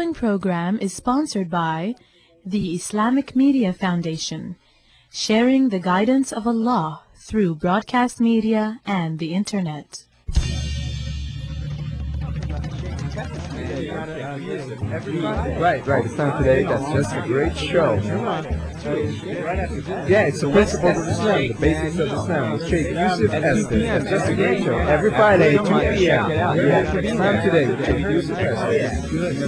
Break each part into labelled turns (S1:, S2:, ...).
S1: following program is sponsored by the Islamic Media Foundation, sharing the guidance of Allah through broadcast media and the Internet.
S2: Right. Islam Today, that's just a great show. Yeah, it's the principles of Islam, the basics of Islam, with Sheikh Yusuf Estes. That's just a great show. Every Friday, 2 p.m. Yeah, Islam Today, with Sheikh Yusuf Estes.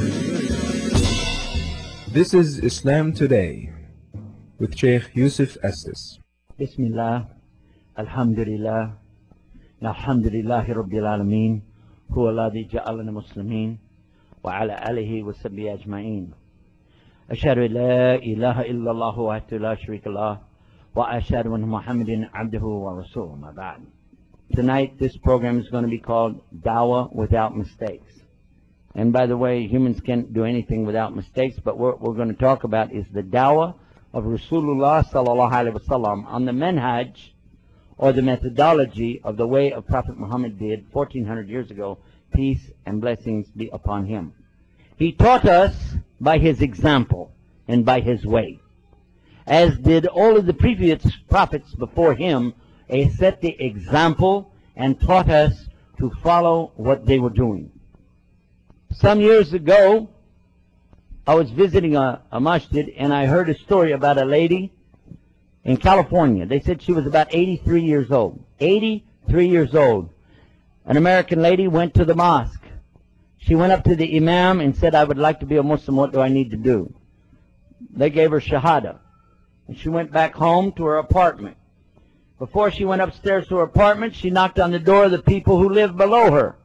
S2: This is Islam Today, with Sheikh Yusuf Estes.
S3: Bismillah, Alhamdulillah, Alhamdulillahi Rabbil Alameen, Huwa alladhi ja'alana muslimin, wa ala alihi wa sahbihi ajma'in. Ashhadu an la ilaha illallah wahdahu la sharika lah, wa ashhadu anna Muhammadan abduhu wa rasuluhu, ma ba'd. Tonight this program is going to be called Dawah Without Mistakes. And by the way, humans can't do anything without mistakes, but what we're going to talk about is the Dawah of Rasulullah sallallahu alaihi wasallam on the manhaj, or the methodology of the way of Prophet Muhammad did 1400 years ago, peace and blessings be upon him. He taught us by his example and by his way, as did all of the previous prophets before him. They set the example and taught us to follow what they were doing. Some years ago, I was visiting a masjid, and I heard a story about a lady in California. They said she was about 83 years old. 83 years old. An American lady went to the mosque. She went up to the imam and said, "I would like to be a Muslim. What do I need to do?" They gave her shahada. And she went back home to her apartment. Before she went upstairs to her apartment, she knocked on the door of the people who lived below her.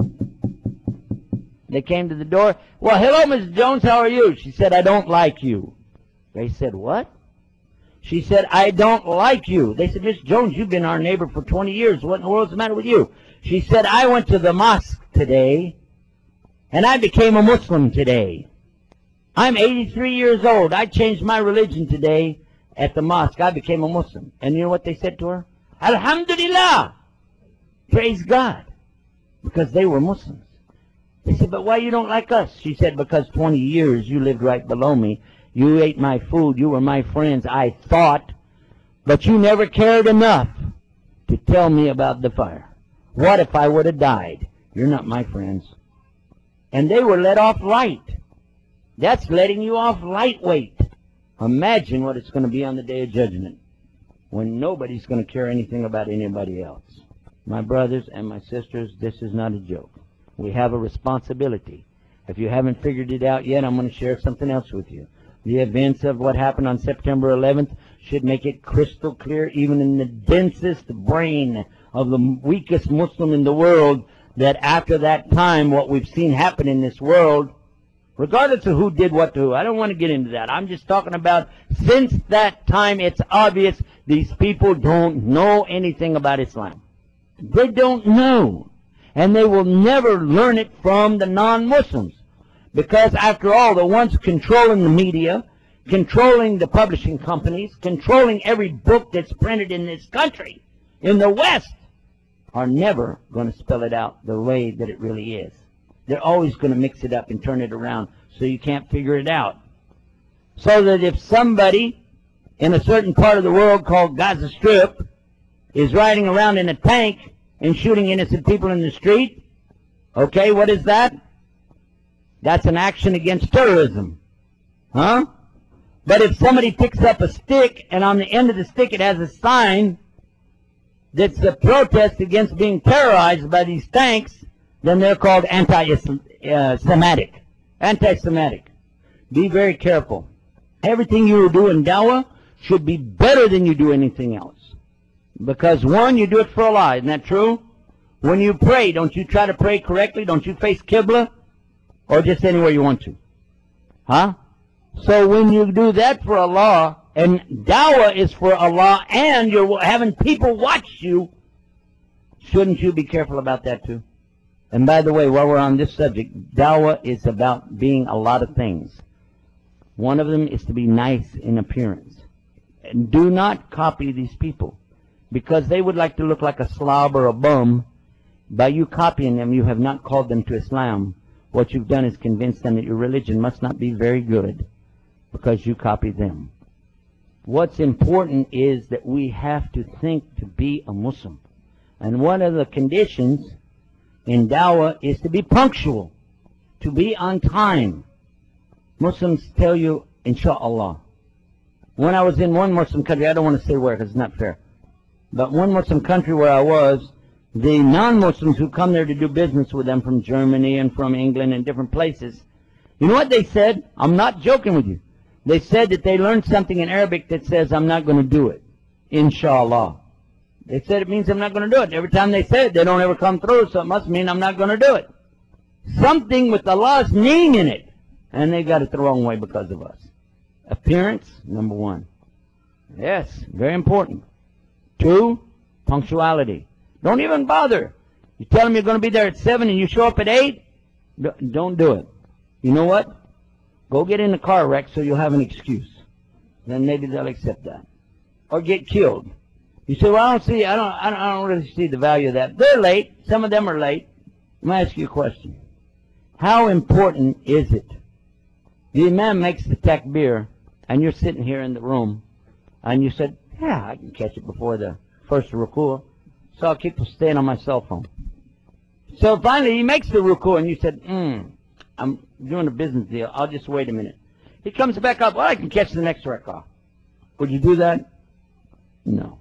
S3: They came to the door. "Well, hello, Mrs. Jones, how are you?" She said, "I don't like you." They said, "What?" She said, "I don't like you." They said, "Miss Jones, you've been our neighbor for 20 years. What in the world's the matter with you?" She said, "I went to the mosque today, and I became a Muslim today. I'm 83 years old. I changed my religion today at the mosque. I became a Muslim." And you know what they said to her? "Alhamdulillah." Praise God. Because they were Muslims. They said, "But why you don't like us?" She said, "Because 20 years you lived right below me. You ate my food. You were my friends, I thought. But you never cared enough to tell me about the fire. What if I would have died? You're not my friends." And they were let off light. That's letting you off lightweight. Imagine what it's going to be on the Day of Judgment, when nobody's going to care anything about anybody else. My brothers and my sisters, this is not a joke. We have a responsibility. If you haven't figured it out yet, I'm going to share something else with you. The events of what happened on September 11th should make it crystal clear, even in the densest brain of the weakest Muslim in the world, that after that time, what we've seen happen in this world, regardless of who did what to who, I don't want to get into that. I'm just talking about, since that time, it's obvious these people don't know anything about Islam. They don't know. And they will never learn it from the non-Muslims. Because after all, the ones controlling the media, controlling the publishing companies, controlling every book that's printed in this country, in the West, are never going to spell it out the way that it really is. They're always going to mix it up and turn it around so you can't figure it out. So that if somebody in a certain part of the world called Gaza Strip is riding around in a tank and shooting innocent people in the street, okay, what is that? That's an action against terrorism. Huh? But if somebody picks up a stick, and on the end of the stick it has a sign that's a protest against being terrorized by these tanks, then they're called anti-Semitic. Anti-Semitic. Be very careful. Everything you do in dawah should be better than you do anything else. Because one, you do it for Allah. Isn't that true? When you pray, don't you try to pray correctly? Don't you face Qibla? Or just anywhere you want to? Huh? So when you do that for Allah, and dawah is for Allah, and you're having people watch you, shouldn't you be careful about that too? And by the way, while we're on this subject, dawah is about being a lot of things. One of them is to be nice in appearance. And do not copy these people, because they would like to look like a slob or a bum. By you copying them, you have not called them to Islam. what you've done is convince them that your religion must not be very good because you copy them. What's important is that we have to think to be a Muslim. And one of the conditions in dawah is to be punctual, to be on time. Muslims tell you, inshallah. When I was in one Muslim country, I don't want to say where because it's not fair, but one Muslim country where I was, the non-Muslims who come there to do business with them from Germany and from England and different places, you know what they said? I'm not joking with you. They said that they learned something in Arabic that says, I'm not going to do it. Inshallah. They said it means I'm not going to do it. Every time they say it, they don't ever come through, so it must mean I'm not going to do it. Something with Allah's name in it. And they got it the wrong way because of us. Appearance, number one. Yes, very important. 2, punctuality. Don't even bother. You tell them you're going to be there at 7 and you show up at 8, don't do it. You know what? Go get in a car wreck so you'll have an excuse. Then maybe they'll accept that. Or get killed. You say, well, I don't really see the value of that. They're late. Some of them are late. Let me ask you a question. How important is it? The imam makes the takbir, and you're sitting here in the room, and you said, yeah, I can catch it before the first ruku', so I'll keep staying on my cell phone. So finally he makes the ruku', and you said, I'm doing a business deal. I'll just wait a minute. He comes back up. Well, I can catch the next rak'ah. Would you do that? No.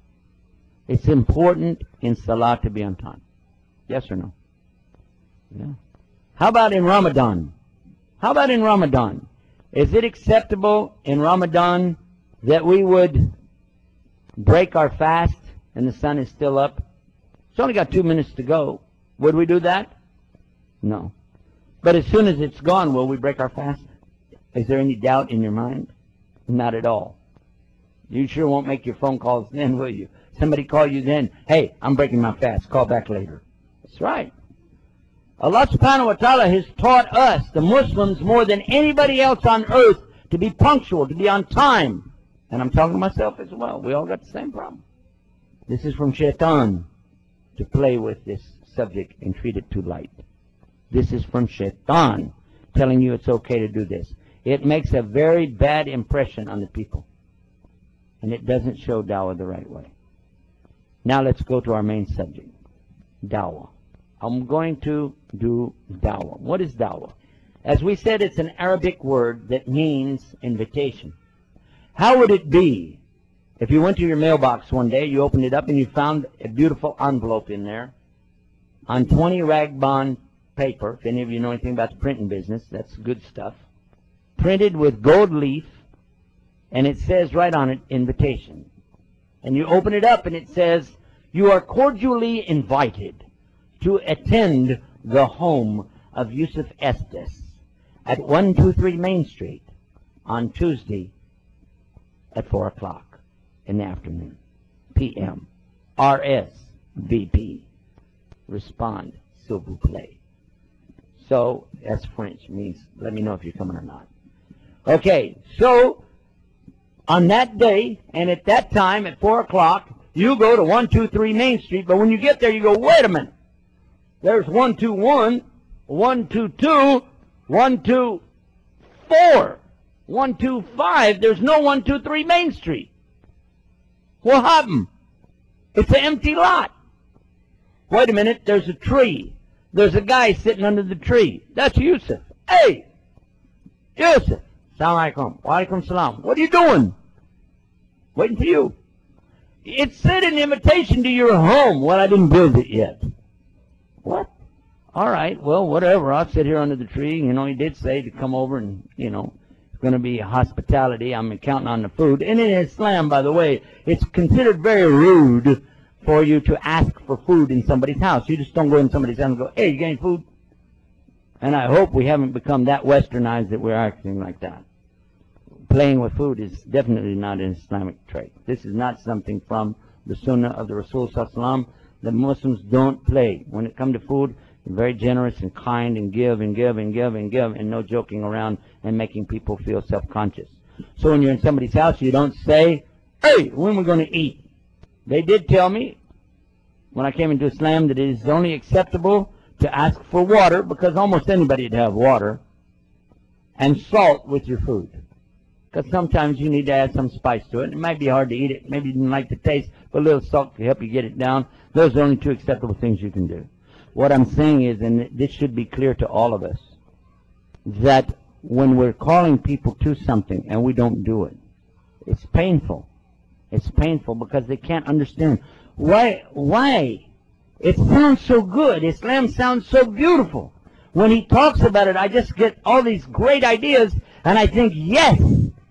S3: It's important in Salah to be on time. Yes or no? Yeah. How about in Ramadan? How about in Ramadan? Is it acceptable in Ramadan that we would break our fast and the sun is still up? It's only got 2 minutes to go. Would we do that? No. But as soon as it's gone, will we break our fast? Is there any doubt in your mind? Not at all. You sure won't make your phone calls then, will you? Somebody call you then, hey, I'm breaking my fast. Call back later. That's right. Allah subhanahu wa ta'ala has taught us, the Muslims, more than anybody else on earth, to be punctual, to be on time. And I'm talking to myself as well. We all got the same problem. This is from Shaitan, to play with this subject and treat it too light. This is from Shaitan, telling you it's okay to do this. It makes a very bad impression on the people. And it doesn't show dawah the right way. Now let's go to our main subject, dawah. I'm going to do dawah. What is dawah? As we said, it's an Arabic word that means invitation. How would it be if you went to your mailbox one day, you opened it up, and you found a beautiful envelope in there on 20 rag bond paper? If any of you know anything about the printing business, that's good stuff. Printed with gold leaf, and it says right on it, invitation. And you open it up, and it says, you are cordially invited to attend the home of Yusuf Estes at 123 Main Street on Tuesday at 4 o'clock in the afternoon, p.m. RSVP. Respond, s'il vous plaît. So, that's French, means let me know if you're coming or not. Okay, so on that day and at that time at 4 o'clock, you go to 123 Main Street, but when you get there, you go, wait a minute. There's 121, 122, 124, 125. There's no 123 Main Street. What happened? It's an empty lot. Wait a minute, there's a tree. There's a guy sitting under the tree. That's Yusuf. Hey, Yusuf. Assalamu alaikum. Wa alaikum salam. What are you doing? Waiting for you. It said an invitation to your home. Well, I didn't build it yet. What? All right, well, whatever. I'll sit here under the tree. You know, he did say to come over and, you know, it's going to be hospitality. I'm counting on the food. And in Islam, by the way, it's considered very rude for you to ask for food in somebody's house. You just don't go in somebody's house and go, hey, you got any food? And I hope we haven't become that westernized that we're acting like that. Playing with food is definitely not an Islamic trait. This is not something from the Sunnah of the Rasul Sallallahu Alaihi Wasallam. The Muslims don't play. When it comes to food, they're very generous and kind and give and give and give and give, and no joking around and making people feel self-conscious. So when you're in somebody's house, you don't say, hey, when are we going to eat? They did tell me when I came into Islam that it is only acceptable to ask for water, because almost anybody would have water, and salt with your food. Because sometimes you need to add some spice to it. It might be hard to eat it. Maybe you didn't like the taste, but a little salt can help you get it down. Those are only 2 acceptable things you can do. What I'm saying is, and this should be clear to all of us, that when we're calling people to something and we don't do it, it's painful. It's painful because they can't understand. Why? It sounds so good. Islam sounds so beautiful. When he talks about it, I just get all these great ideas, and I think, yes.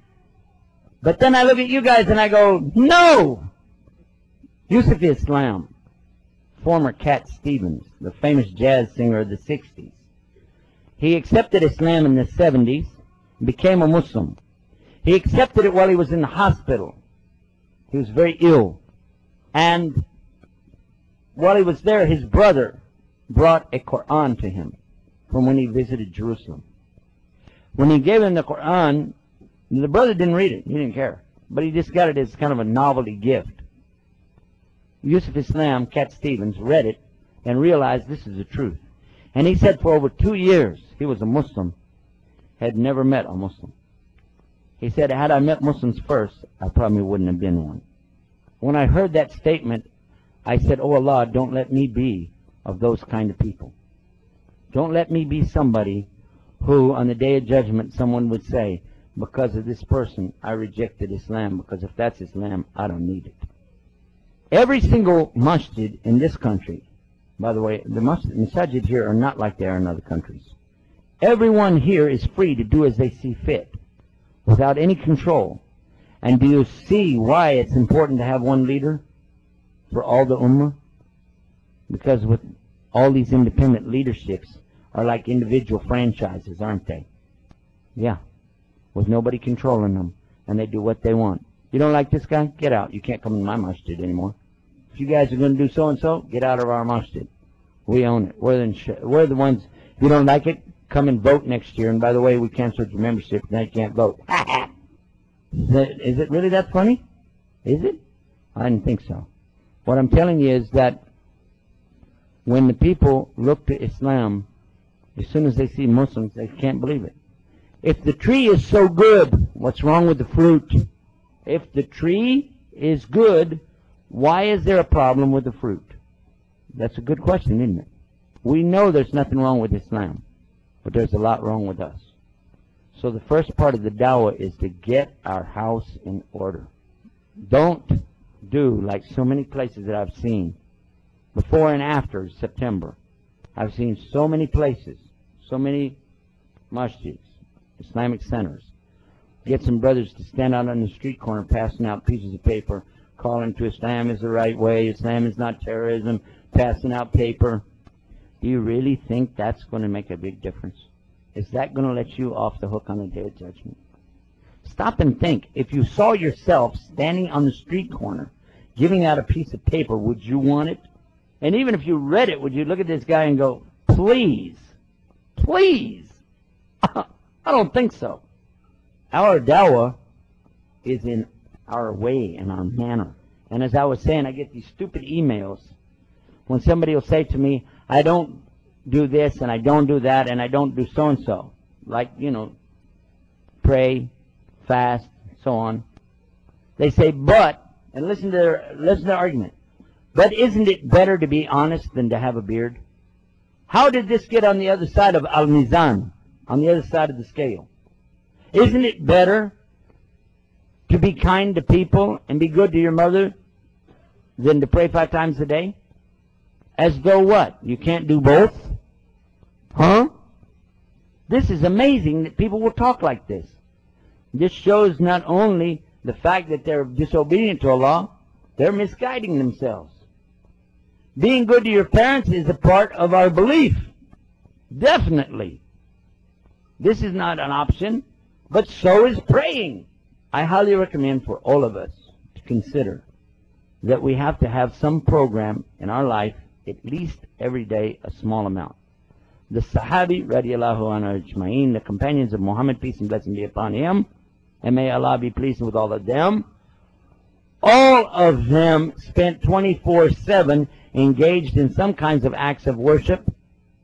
S3: But then I look at you guys and I go, no. Yusuf Islam, former Cat Stevens, the famous jazz singer of the 60s. He accepted Islam in the 70s, became a Muslim. He accepted it while he was in the hospital. He was very ill. And while he was there, his brother brought a Quran to him from when he visited Jerusalem. When he gave him the Quran, the brother didn't read it. He didn't care. But he just got it as kind of a novelty gift. Yusuf Islam, Cat Stevens, read it and realized this is the truth. And he said for over 2 years, he was a Muslim, had never met a Muslim. He said, had I met Muslims first, I probably wouldn't have been one. When I heard that statement, I said, oh Allah, don't let me be of those kind of people. Don't let me be somebody who, on the Day of Judgment, someone would say, because of this person, I rejected Islam, because if that's Islam, I don't need it. Every single masjid in this country, by the way, the masajid here are not like they are in other countries. Everyone here is free to do as they see fit, without any control. And do you see why it's important to have one leader for all the ummah? Because with all these independent leaderships are like individual franchises, aren't they? Yeah, with nobody controlling them, and they do what they want. You don't like this guy? Get out. You can't come in my masjid anymore. If you guys are going to do so-and-so, get out of our masjid. We own it. We're the ones, if you don't like it, come and vote next year. And by the way, we canceled your membership, now you can't vote. Is it really that funny? Is it? I didn't think so. What I'm telling you is that when the people look to Islam, as soon as they see Muslims, they can't believe it. If the tree is so good, what's wrong with the fruit? If the tree is good, why is there a problem with the fruit? That's a good question, isn't it? We know there's nothing wrong with Islam, but there's a lot wrong with us. So the first part of the dawah is to get our house in order. Don't do like so many places that I've seen. Before and after September, I've seen so many places, so many masjids, Islamic centers, get some brothers to stand out on the street corner passing out pieces of paper, calling to Islam is the right way, Islam is not terrorism, passing out paper. Do you really think that's going to make a big difference? Is that going to let you off the hook on the Day of Judgment? Stop and think. If you saw yourself standing on the street corner giving out a piece of paper, would you want it? And even if you read it, would you look at this guy and go, please, please? I don't think so. Our dawah is in our way and our manner. And as I was saying, I get these stupid emails when somebody will say to me, I don't do this and I don't do that and I don't do so-and-so. Like, you know, pray, fast, so on. They say, but, and listen to the argument, but isn't it better to be honest than to have a beard? How did this get on the other side of Al-Mizan, on the other side of the scale? Isn't it better to be kind to people and be good to your mother than to pray 5 times a day? As though what? You can't do both? Huh? This is amazing that people will talk like this. This shows not only the fact that they're disobedient to Allah, they're misguiding themselves. Being good to your parents is a part of our belief. Definitely. This is not an option, but so is praying. I highly recommend for all of us to consider that we have to have some program in our life, at least every day, a small amount. The Sahabi, radiallahu anhu ajma'in, the companions of Muhammad, peace and blessing be upon him, and may Allah be pleased with all of them, all of them spent 24/7 engaged in some kinds of acts of worship,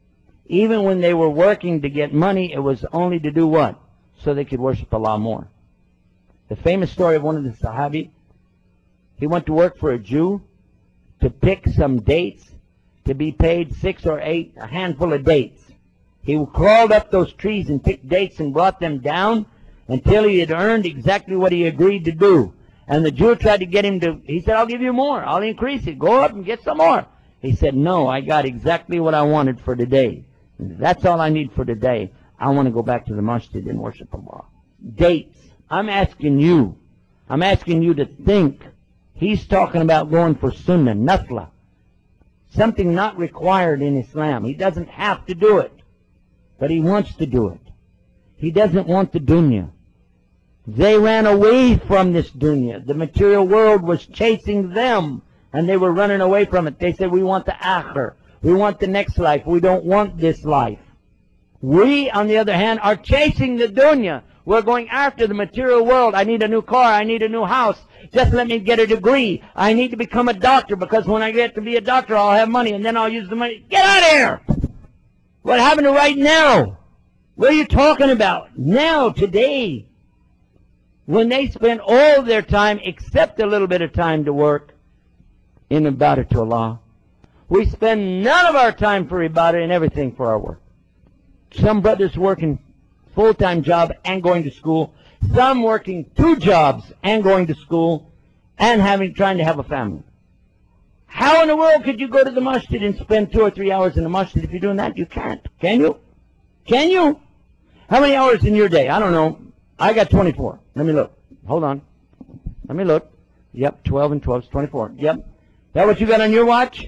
S3: Even when they were working to get money, it was only to do what? So they could worship Allah more. The famous story of one of the Sahabi, he went to work for a Jew to pick some dates to be paid 6 or 8, a handful of dates. He crawled up those trees and picked dates and brought them down until he had earned exactly what he agreed to do. And the Jew tried to get him to, he said, I'll give you more. I'll increase it. Go up and get some more. He said, no, I got exactly what I wanted for today. That's all I need for today. I want to go back to the masjid and worship Allah. Dates. I'm asking you to think. He's talking about going for sunnah, nafla. Something not required in Islam. He doesn't have to do it, but he wants to do it. He doesn't want the dunya. They ran away from this dunya. The material world was chasing them, and they were running away from it. They said, we want the akhir. We want the next life. We don't want this life. We, on the other hand, are chasing the dunya. We're going after the material world. I need a new car. I need a new house. Just let me get a degree. I need to become a doctor, because when I get to be a doctor, I'll have money, and then I'll use the money. Get out of here! What happened to right now? What are you talking about? Now, today, when they spend all their time, except a little bit of time to work, in ibadah to Allah. We spend none of our time for ibadah and everything for our work. Some brothers working full-time job and going to school. Some working 2 jobs and going to school and trying to have a family. How in the world could you go to the masjid and spend 2 or 3 hours in the masjid? If you're doing that, you can't. Can you? Can you? How many hours in your day? I don't know. I got 24. Let me look. Hold on. Let me look. Yep, 12 and 12 is 24. Yep. That what you got on your watch?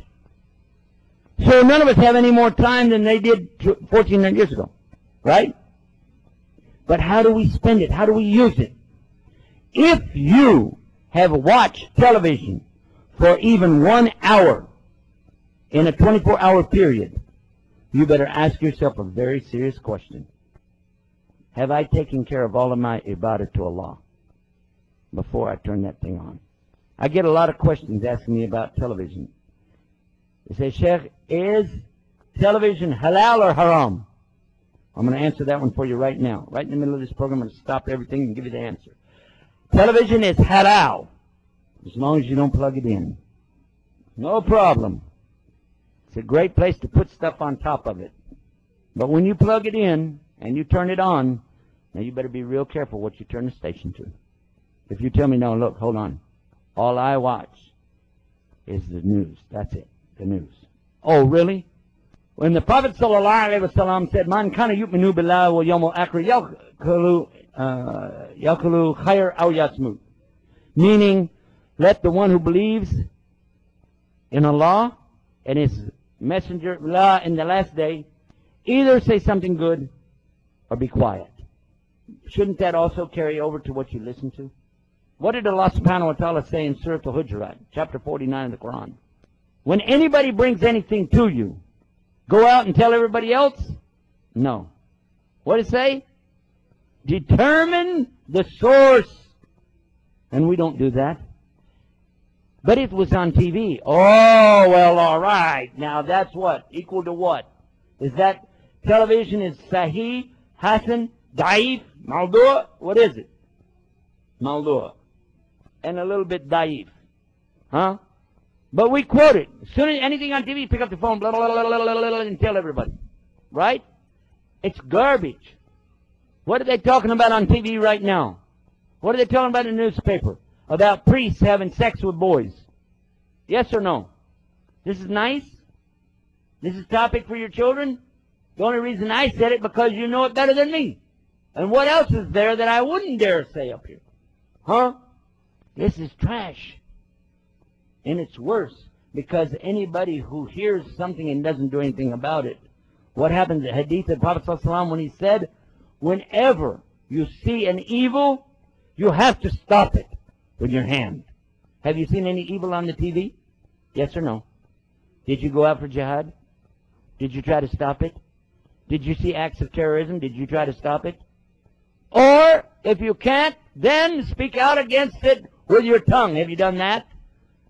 S3: So none of us have any more time than they did 1400 years ago. Right? But how do we spend it? How do we use it? If you have watched television for even 1 hour in a 24-hour period, you better ask yourself a very serious question. Have I taken care of all of my ibadah to Allah before I turn that thing on? I get a lot of questions asking me about television. They say, Sheikh, is television halal or haram? I'm going to answer that one for you right now. Right in the middle of this program, I'm going to stop everything and give you the answer. Television is halal, as long as you don't plug it in. No problem. It's a great place to put stuff on top of it. But when you plug it in and you turn it on, now you better be real careful what you turn the station to. If you tell me, no, look, hold on. All I watch is the news. That's it, the news. Oh, really? When the Prophet ﷺ said, Man kana yu'minu billahi wal yawmil akhir yakulu khayr aw yasmut. Meaning, let the one who believes in Allah and His Messenger Allah in the last day either say something good or be quiet. Shouldn't that also carry over to what you listen to? What did Allah subhanahu wa ta'ala say in Surah Al-Hujurat, chapter 49 of the Quran? When anybody brings anything to you, go out and tell everybody else? No. What does it say? Determine the source. And we don't do that. But it was on TV. Oh, well, all right. Now that's what? Equal to what? Is that television is Sahih, Hasan, Daif, Mawdu'? What is it? Mawdu'. And a little bit Daif. Huh? But we quote it. As soon as anything on TV, pick up the phone, blah, blah, blah, blah, blah, blah, and tell everybody. Right? It's garbage. What are they talking about on TV right now? What are they talking about in the newspaper? About priests having sex with boys. Yes or no? This is nice? This is topic for your children? The only reason I said it because you know it better than me. And what else is there that I wouldn't dare say up here? Huh? This is trash. And it's worse because anybody who hears something and doesn't do anything about it, what happens? The hadith of Prophet ﷺ when he said, whenever you see an evil, you have to stop it with your hand. Have you seen any evil on the TV? Yes or no? Did you go out for jihad? Did you try to stop it? Did you see acts of terrorism? Did you try to stop it? Or, if you can't, then speak out against it with your tongue. Have you done that?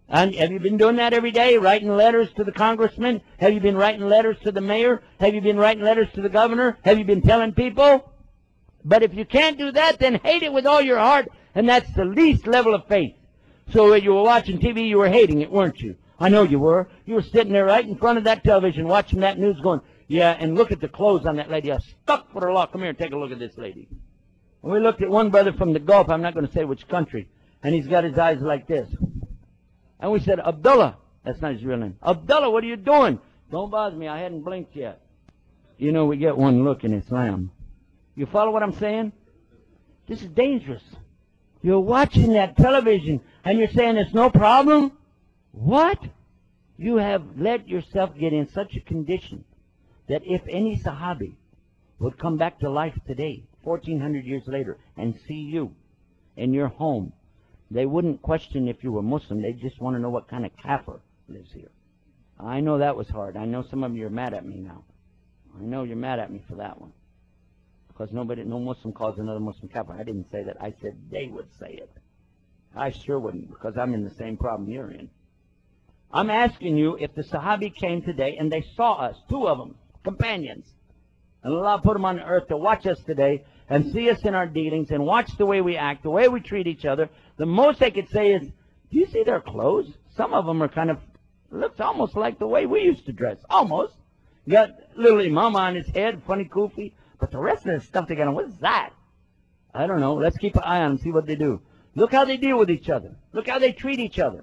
S3: And have you been doing that every day, writing letters to the congressman? Have you been writing letters to the mayor? Have you been writing letters to the governor? Have you been telling people? But if you can't do that, then hate it with all your heart, and that's the least level of faith. So when you were watching TV, you were hating it, weren't you? I know you were. You were sitting there right in front of that television watching that news going, yeah, and look at the clothes on that lady. I stuck for her law. Come here and take a look at this lady. And we looked at one brother from the Gulf, I'm not going to say which country, and he's got his eyes like this. And we said, Abdullah, that's not his real name. Abdullah, what are you doing? Don't bother me, I hadn't blinked yet. You know, we get one look in Islam. You follow what I'm saying? This is dangerous. You're watching that television, and you're saying it's no problem? What? You have let yourself get in such a condition that if any Sahabi would come back to life today, 1,400 years later, and see you in your home, they wouldn't question if you were Muslim. They just want to know what kind of kafir lives here. I know that was hard. I know some of you are mad at me now. I know you're mad at me for that one. Because no Muslim calls another Muslim kafir. I didn't say that. I said they would say it. I sure wouldn't, because I'm in the same problem you're in. I'm asking you, if the Sahabi came today and they saw us, 2 of them, companions, and Allah put them on the earth to watch us today and see us in our dealings and watch the way we act, the way we treat each other, the most they could say is, do you see their clothes? Some of them are kind of, looks almost like the way we used to dress. Almost. You got little imam on his head, funny kufi, but the rest of the stuff they got on, what is that? I don't know. Let's keep an eye on them, see what they do. Look how they deal with each other. Look how they treat each other.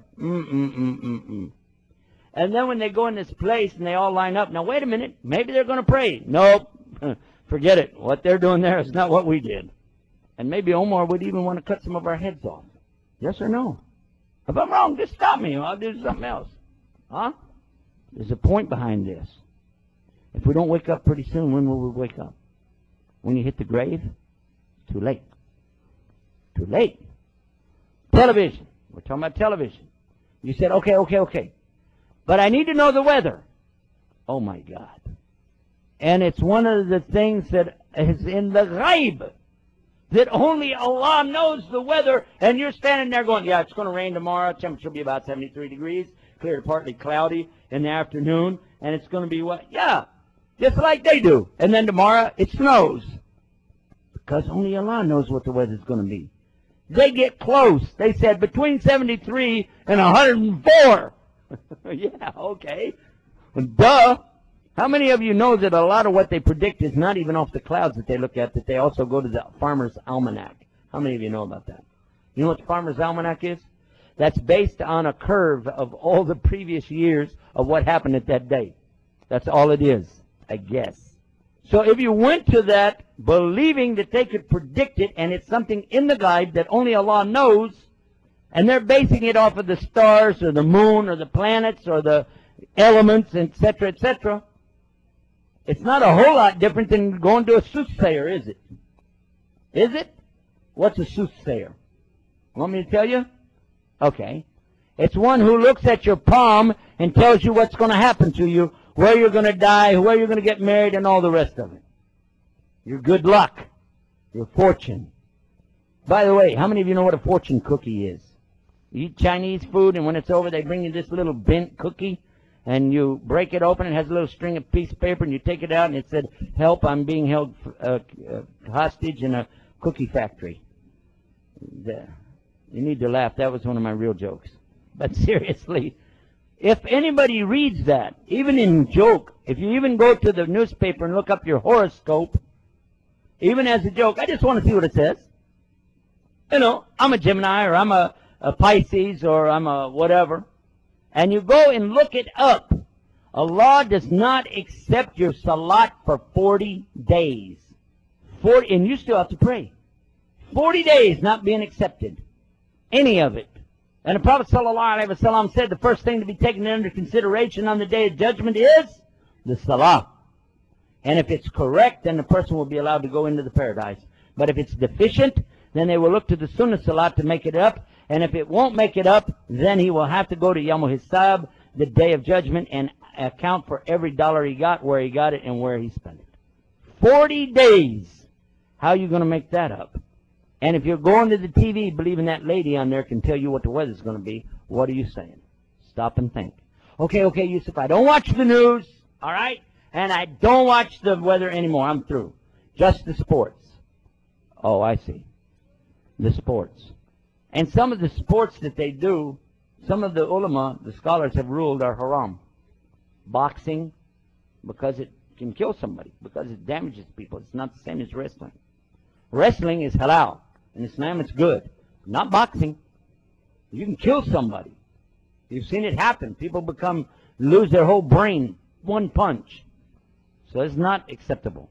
S3: And then when they go in this place and they all line up, now wait a minute, maybe they're going to pray. Nope. Forget it. What they're doing there is not what we did. And maybe Omar would even want to cut some of our heads off. Yes or no? If I'm wrong, just stop me. I'll do something else. Huh? There's a point behind this. If we don't wake up pretty soon, when will we wake up? When you hit the grave? Too late. Too late. Television. We're talking about television. You said, okay. But I need to know the weather. Oh, my God. And it's one of the things that is in the ghaib, that only Allah knows the weather, and you're standing there going, yeah, it's going to rain tomorrow. Temperature will be about 73 degrees, clear to partly cloudy in the afternoon, and it's going to be what? Yeah, just like they do. And then tomorrow it snows, because only Allah knows what the weather's going to be. They get close. They said between 73 and 104. Yeah, okay. Duh. How many of you know that a lot of what they predict is not even off the clouds that they look at, that they also go to the Farmer's Almanac? How many of you know about that? You know what the Farmer's Almanac is? That's based on a curve of all the previous years of what happened at that day. That's all it is, I guess. So if you went to that believing that they could predict it, and it's something in the guide that only Allah knows, and they're basing it off of the stars or the moon or the planets or the elements, etc., etc., it's not a whole lot different than going to a soothsayer, is it? Is it? What's a soothsayer? Want me to tell you? Okay. It's one who looks at your palm and tells you what's going to happen to you, where you're going to die, where you're going to get married, and all the rest of it. Your good luck. Your fortune. By the way, how many of you know what a fortune cookie is? You eat Chinese food, and when it's over, they bring you this little bent cookie, and you break it open, and it has a little string of piece of paper, and you take it out, and it said, help, I'm being held hostage in a cookie factory. You need to laugh. That was one of my real jokes. But seriously, if anybody reads that, even in joke, if you even go to the newspaper and look up your horoscope, even as a joke, I just want to see what it says. You know, I'm a Gemini, or I'm a Pisces, or I'm a whatever. And you go and look it up. Allah does not accept your salat for 40 days. And you still have to pray. 40 days not being accepted. Any of it. And the Prophet ﷺ said the first thing to be taken under consideration on the Day of Judgment is the salah. And if it's correct, then the person will be allowed to go into the paradise. But if it's deficient, then they will look to the Sunnah Salat to make it up. And if it won't make it up, then he will have to go to Yawmul Hisab, the Day of Judgment, and account for every dollar he got, where he got it, and where he spent it. 40 days. How are you going to make that up? And if you're going to the TV believing that lady on there can tell you what the weather's going to be, what are you saying? Stop and think. Okay, Yusuf, I don't watch the news, all right? And I don't watch the weather anymore. I'm through. Just the sports. Oh, I see. The sports. And some of the sports that they do, some of the ulama, the scholars have ruled are haram. Boxing, because it can kill somebody, because it damages people. It's not the same as wrestling. Wrestling is halal. In Islam, it's good. Not boxing. You can kill somebody. You've seen it happen. People lose their whole brain, one punch. So it's not acceptable.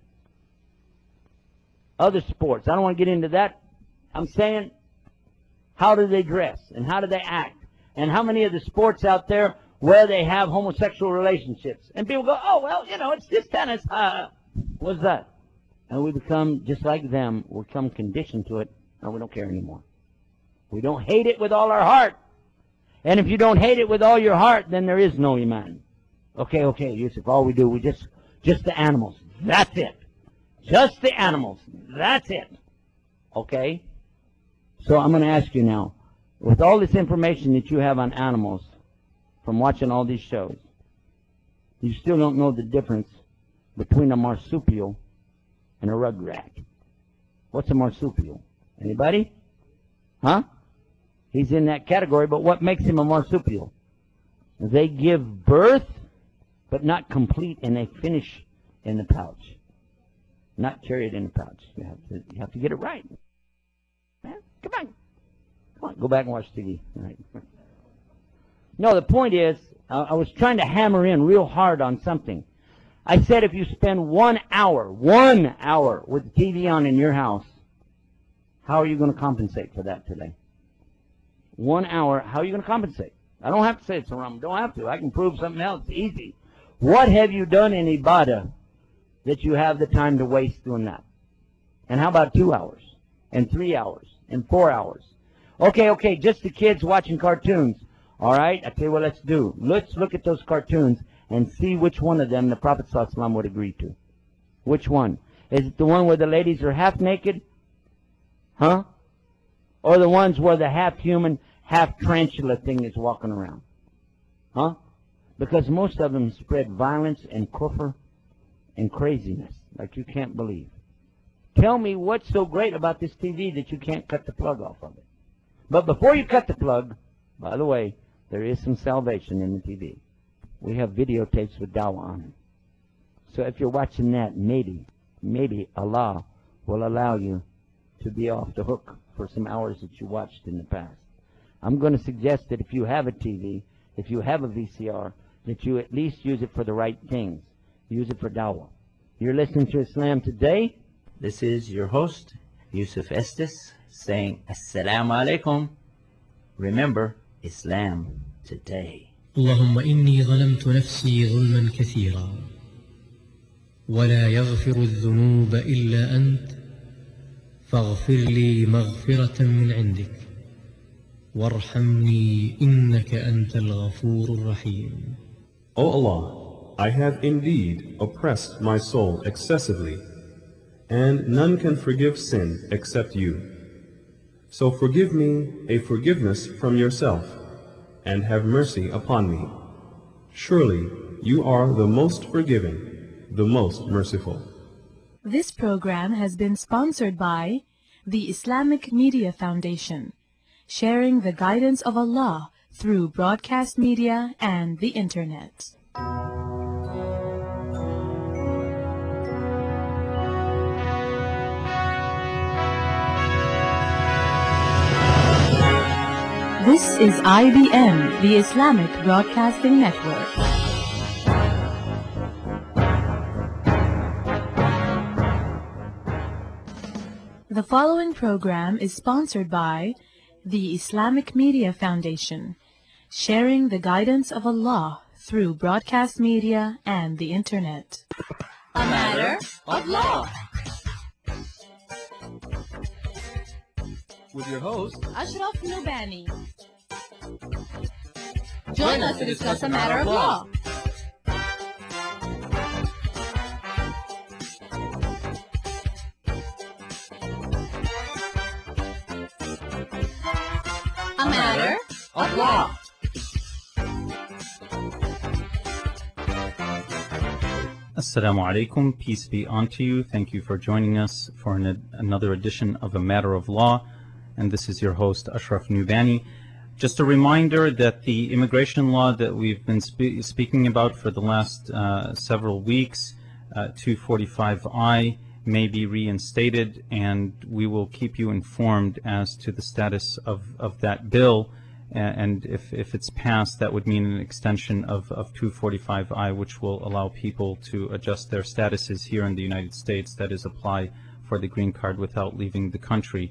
S3: Other sports, I don't want to get into that. I'm saying, how do they dress? And how do they act? And how many of the sports out there where they have homosexual relationships? And people go, oh, well, it's just tennis. What's that? And we become just like them. We become conditioned to it, and we don't care anymore. We don't hate it with all our heart. And if you don't hate it with all your heart, then there is no iman. Okay, Yusuf, all we do, we just the animals. That's it. Just the animals. That's it. Okay? So I'm going to ask you now, with all this information that you have on animals from watching all these shows, you still don't know the difference between a marsupial and a rugrat. What's a marsupial? Anybody? Huh? He's in that category, but what makes him a marsupial? They give birth, but not complete, and they finish in the pouch. Not carried in the pouch. You have to get it right. Man, come on, go back and watch TV. Right. No, the point is, I was trying to hammer in real hard on something. I said if you spend 1 hour with the TV on in your house, how are you going to compensate for that today? 1 hour, how are you going to compensate? I don't have to say it's haram. Don't have to. I can prove something else. Easy. What have you done in ibadah that you have the time to waste doing that? And how about 2 hours? And 3 hours? And 4 hours? Okay, just the kids watching cartoons. All right, I tell you what let's do. Let's look at those cartoons and see which one of them the Prophet ﷺ would agree to. Which one? Is it the one where the ladies are half naked? Huh? Or the ones where the half-human, half-tarantula thing is walking around? Huh? Because most of them spread violence and kufr and craziness like you can't believe. Tell me what's so great about this TV that you can't cut the plug off of it. But before you cut the plug, by the way, there is some salvation in the TV. We have videotapes with dawah on it. So if you're watching that, maybe Allah will allow you to be off the hook for some hours that you watched in the past. I'm going to suggest that if you have a TV, if you have a VCR, that you at least use it for the right things. Use it for dawah. You're listening to Islam Today.
S4: This is your host, Yusuf Estes, saying Assalamu alaikum. Remember, Islam Today.
S5: اللهم إني ظلمت نفسي ظلما كثيرا ولا يغفر الذنوب إلا أنت فاغفر لي مغفرة من عندك وارحمني إنك أنت الغفور الرحيم.
S6: O Allah, I have indeed oppressed my soul excessively, and none can forgive sin except you. So forgive me a forgiveness from yourself, and have mercy upon me. Surely you are the most forgiving, the most merciful.
S1: This program has been sponsored by the Islamic Media Foundation, sharing the guidance of Allah through broadcast media and the Internet. This is IBN, the Islamic Broadcasting Network. The following program is sponsored by the Islamic Media Foundation, sharing the guidance of Allah through broadcast media and the Internet.
S7: A matter of law.
S2: With your host,
S7: Ashraf Nubani. Join us to discuss a matter of law. A matter of law.
S8: Assalamu alaikum, peace be unto you. Thank you for joining us for another edition of A Matter of Law. And this is your host, Ashraf Nubani. Just a reminder that the immigration law that we've been speaking about for the last several weeks, 245I, may be reinstated, and we will keep you informed as to the status of that bill. And if it's passed, that would mean an extension of 245I, which will allow people to adjust their statuses here in the United States, that is, apply for the green card without leaving the country.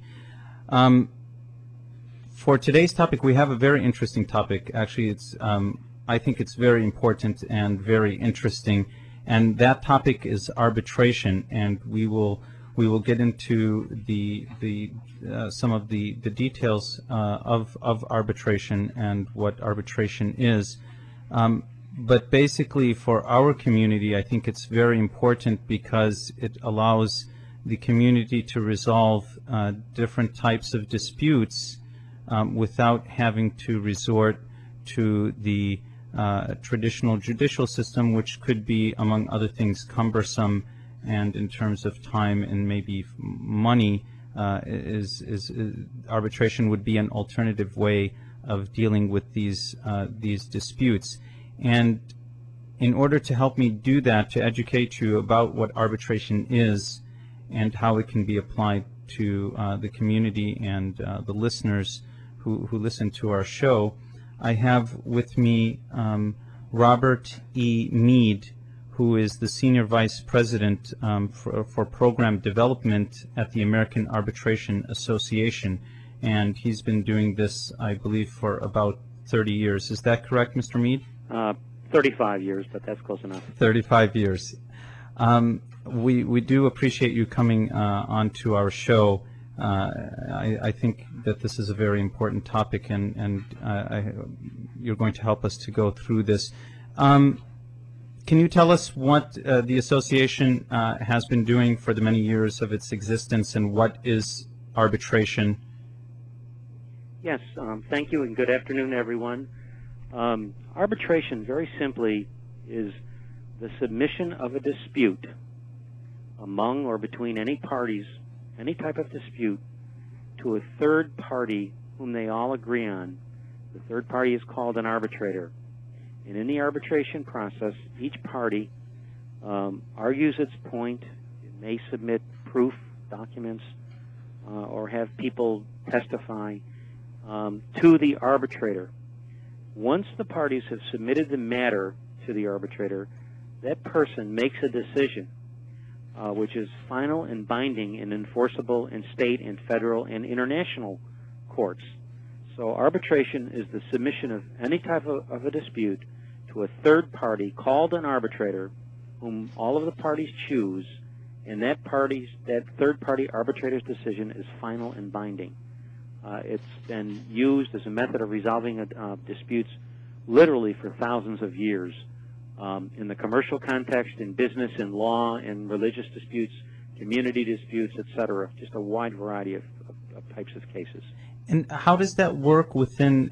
S8: For today's topic, we have a very interesting topic. Actually, I think it's very important and very interesting, and that topic is arbitration. And we will get into some of the details of arbitration and what arbitration is. But basically, for our community, I think it's very important because it allows the community to resolve different types of disputes without having to resort to the traditional judicial system, which could be, among other things, cumbersome, and in terms of time and maybe money, arbitration would be an alternative way of dealing with these disputes. And in order to help me do that, to educate you about what arbitration is and how it can be applied to the community and the listeners who listen to our show, I have with me Robert E. Mead, who is the Senior Vice President for Program Development at the American Arbitration Association. And he's been doing this, I believe, for about 30 years. Is that correct, Mr. Mead?
S9: 35 years, but that's close enough.
S8: 35 years. We do appreciate you coming onto our show. I think that this is a very important topic, and you're going to help us to go through this. Can you tell us what the association has been doing for the many years of its existence, and what is arbitration?
S9: Yes, thank you, and good afternoon, everyone. Arbitration, very simply, is the submission of a dispute among or between any parties, any type of dispute, to a third party whom they all agree on. The third party is called an arbitrator. And in the arbitration process, each party argues its point. It may submit proof, documents, or have people testify to the arbitrator. Once the parties have submitted the matter to the arbitrator, that person makes a decision which is final and binding and enforceable in state and federal and international courts. So arbitration is the submission of any type of a dispute to a third party called an arbitrator, whom all of the parties choose, and that third party arbitrator's decision is final and binding. It's been used as a method of resolving disputes literally for thousands of years. In the commercial context, in business, in law, in religious disputes, community disputes, etc. Just a wide variety of types of cases.
S8: And how does that work within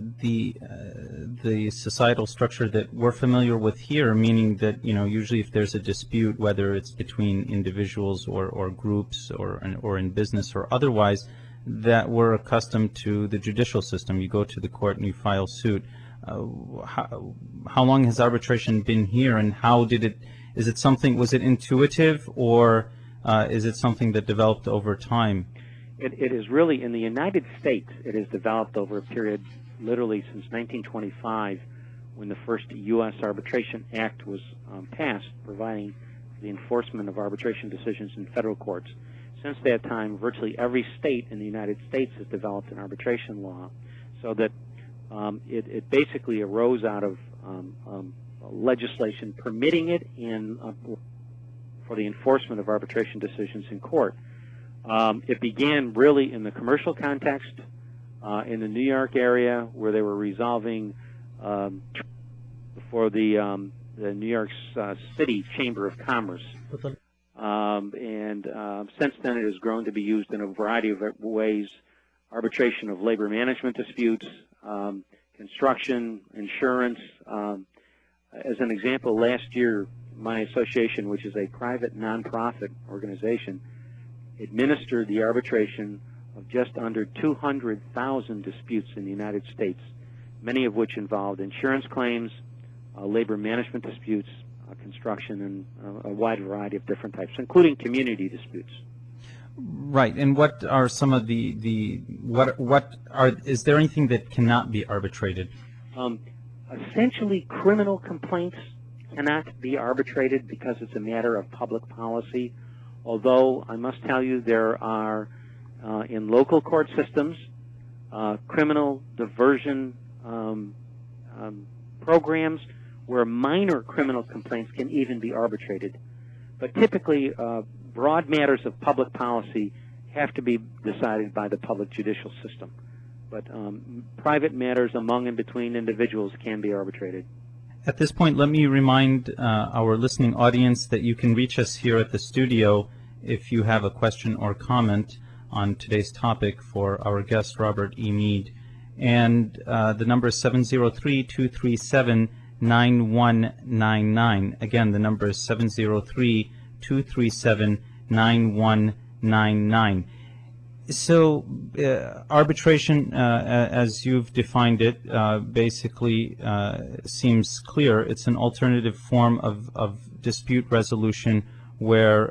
S8: the societal structure that we're familiar with here? Meaning that, usually if there's a dispute, whether it's between individuals or groups or in business or otherwise, that we're accustomed to the judicial system. You go to the court and you file suit. How long has arbitration been here, and was it intuitive, or is it something that developed over time?
S9: It is really, in the United States, it has developed over a period literally since 1925, when the first U.S. Arbitration Act was passed, providing the enforcement of arbitration decisions in federal courts. Since that time, virtually every state in the United States has developed an arbitration law, so that it basically arose out of legislation permitting it for the enforcement of arbitration decisions in court. It began really in the commercial context, in the New York area, where they were resolving for the New York City Chamber of Commerce. And since then it has grown to be used in a variety of ways: arbitration of labor management disputes, construction, insurance. As an example, last year my association, which is a private nonprofit organization, administered the arbitration of just under 200,000 disputes in the United States, many of which involved insurance claims, labor management disputes, construction, and a wide variety of different types, including community disputes.
S8: Right. And what are some of is there anything that cannot be arbitrated?
S9: Essentially, criminal complaints cannot be arbitrated because it's a matter of public policy, although I must tell you there are, in local court systems, criminal diversion programs where minor criminal complaints can even be arbitrated. But typically, broad matters of public policy have to be decided by the public judicial system. But private matters among and between individuals can be arbitrated.
S8: At this point, let me remind our listening audience that you can reach us here at the studio if you have a question or comment on today's topic for our guest, Robert E. Meade. And the number is 703-237-9199. Again, the number is 703-237-9199. So arbitration, as you've defined it, basically seems clear. It's an alternative form of dispute resolution where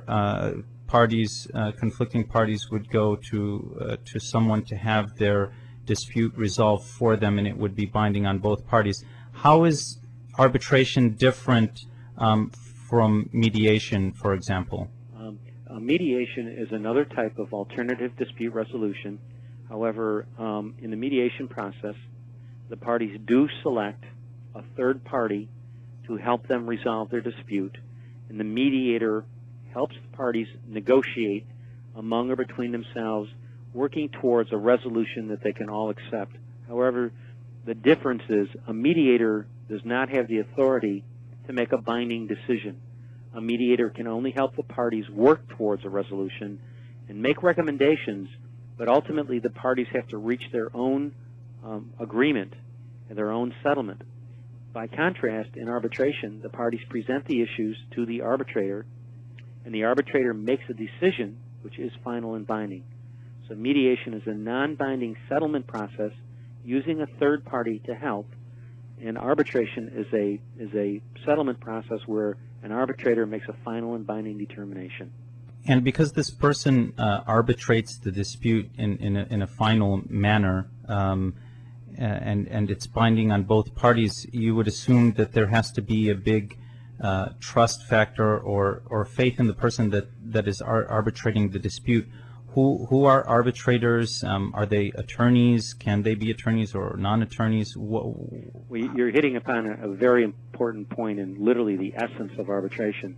S8: conflicting parties would go to someone to have their dispute resolved for them, and it would be binding on both parties. How is arbitration different from mediation, for example?
S9: Mediation is another type of alternative dispute resolution. However, in the mediation process, the parties do select a third party to help them resolve their dispute, and the mediator helps the parties negotiate among or between themselves, working towards a resolution that they can all accept. However, the difference is a mediator does not have the authority to make a binding decision. A mediator can only help the parties work towards a resolution and make recommendations, but ultimately the parties have to reach their own agreement and their own settlement. By contrast, in arbitration, the parties present the issues to the arbitrator, and the arbitrator makes a decision which is final and binding. So mediation is a non-binding settlement process using a third party to help, and arbitration is a settlement process where an arbitrator makes a final and binding determination.
S8: And because this person arbitrates the dispute in a final manner, and it's binding on both parties, you would assume that there has to be a big trust factor or faith in the person that is arbitrating the dispute. Who are arbitrators? Are they attorneys? Can they be attorneys or non-attorneys?
S9: Well, you're hitting upon a very important point and literally the essence of arbitration.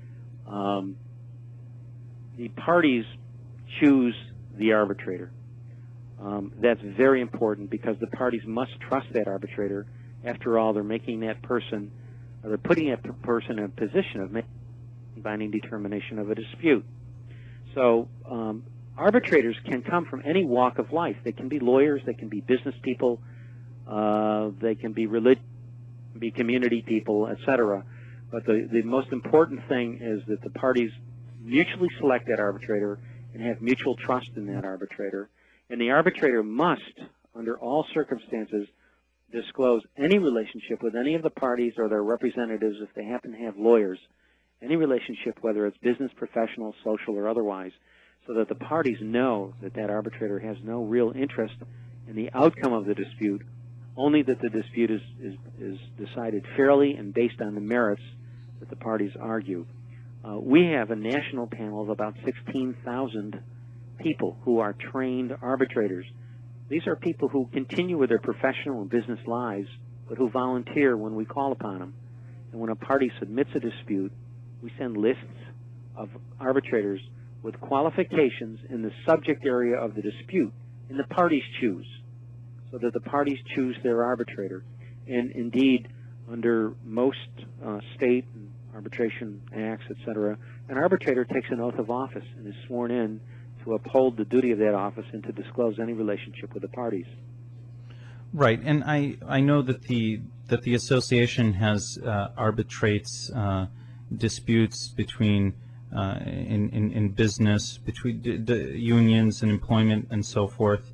S9: The parties choose the arbitrator. That's very important because the parties must trust that arbitrator. After all, they're making that person, or they're putting that person in a position of making a binding determination of a dispute. So arbitrators can come from any walk of life. They can be lawyers, they can be business people, they can be religious, be community people, etc. But the most important thing is that the parties mutually select that arbitrator and have mutual trust in that arbitrator. And the arbitrator must, under all circumstances, disclose any relationship with any of the parties or their representatives if they happen to have lawyers, any relationship, whether it's business, professional, social, or otherwise, so that the parties know that that arbitrator has no real interest in the outcome of the dispute, only that the dispute is decided fairly and based on the merits that the parties argue. We have a national panel of about 16,000 people who are trained arbitrators. These are people who continue with their professional and business lives, but who volunteer when we call upon them. And when a party submits a dispute, we send lists of arbitrators with qualifications in the subject area of the dispute, and the parties choose, so that the parties choose their arbitrator. And indeed, under most state and arbitration acts, etc., an arbitrator takes an oath of office and is sworn in to uphold the duty of that office and to disclose any relationship with the parties.
S8: Right, and I know that the association has arbitrates disputes between in business, between the unions and employment and so forth.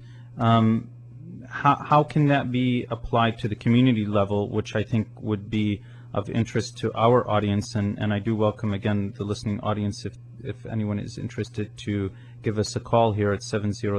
S8: How can that be applied to the community level, which I think would be of interest to our audience, and I do welcome again the listening audience if anyone is interested to give us a call here at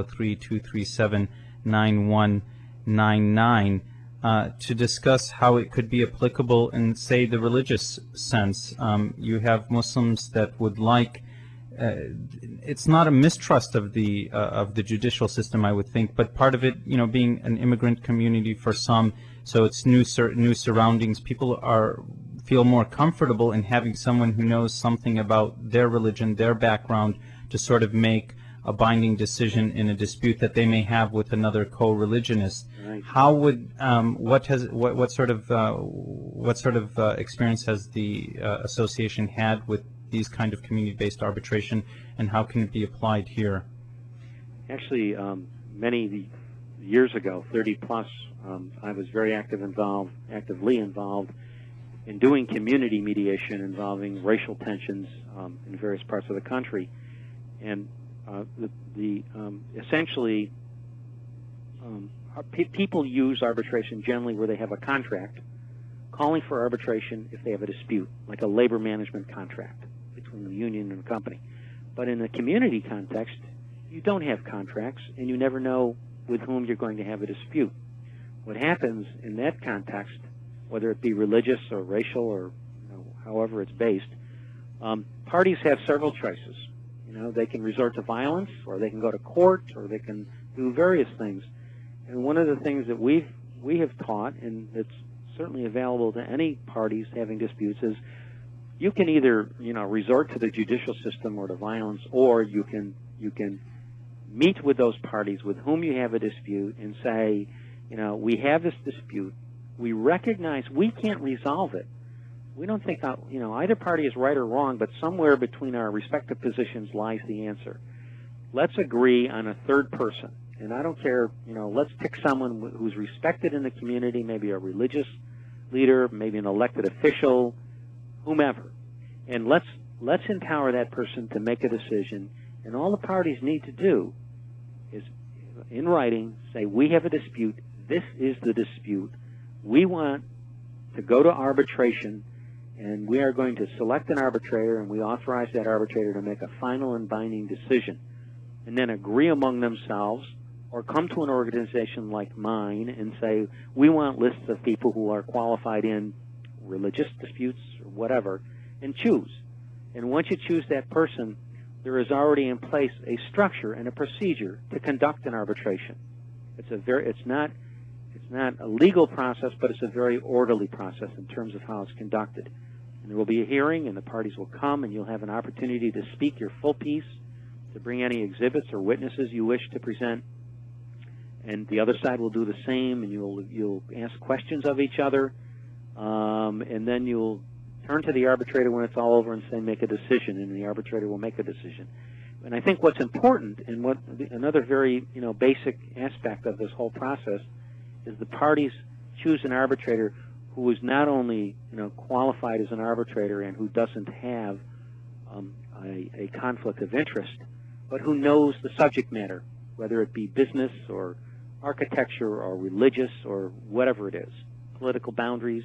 S8: 703-237-9199 to discuss how it could be applicable in, say, the religious sense. You have Muslims that would like it's not a mistrust of the judicial system, I would think, but part of it, being an immigrant community for some, so it's new surroundings. People feel more comfortable in having someone who knows something about their religion, their background, to sort of make a binding decision in a dispute that they may have with another co-religionist.
S9: Right.
S8: How would what sort of experience has the association had with these kind of community-based arbitration, and how can it be applied here?
S9: Actually, many years ago, 30 plus, I was very actively involved in doing community mediation involving racial tensions in various parts of the country, and essentially people use arbitration generally where they have a contract, calling for arbitration if they have a dispute, like a labor management contract between the union and the company. But in a community context, you don't have contracts, and you never know with whom you're going to have a dispute. What happens in that context, whether it be religious or racial or however it's based, parties have several choices. They can resort to violence, or they can go to court, or they can do various things. And one of the things that we have taught, and it's certainly available to any parties having disputes, is you can either resort to the judicial system or to violence, or you can meet with those parties with whom you have a dispute and say, we have this dispute. We recognize we can't resolve it. We don't think that, either party is right or wrong, but somewhere between our respective positions lies the answer. Let's agree on a third person. And I don't care, let's pick someone who's respected in the community, maybe a religious leader, maybe an elected official, whomever. And let's empower that person to make a decision. And all the parties need to do is, in writing, say, we have a dispute. This is the dispute. We want to go to arbitration, and we are going to select an arbitrator, and we authorize that arbitrator to make a final and binding decision, and then agree among themselves, or come to an organization like mine and say, we want lists of people who are qualified in religious disputes or whatever, and choose. And once you choose that person, there is already in place a structure and a procedure to conduct an arbitration. It's not a legal process, but it's a very orderly process in terms of how it's conducted. And there will be a hearing, and the parties will come, and you'll have an opportunity to speak your full piece, to bring any exhibits or witnesses you wish to present. And the other side will do the same, and you'll ask questions of each other, and then you'll turn to the arbitrator when it's all over and say, make a decision, and the arbitrator will make a decision. And I think what's important, and another very basic aspect of this whole process, is the parties choose an arbitrator who is not only qualified as an arbitrator and who doesn't have a conflict of interest, but who knows the subject matter, whether it be business or architecture or religious or whatever it is, political boundaries,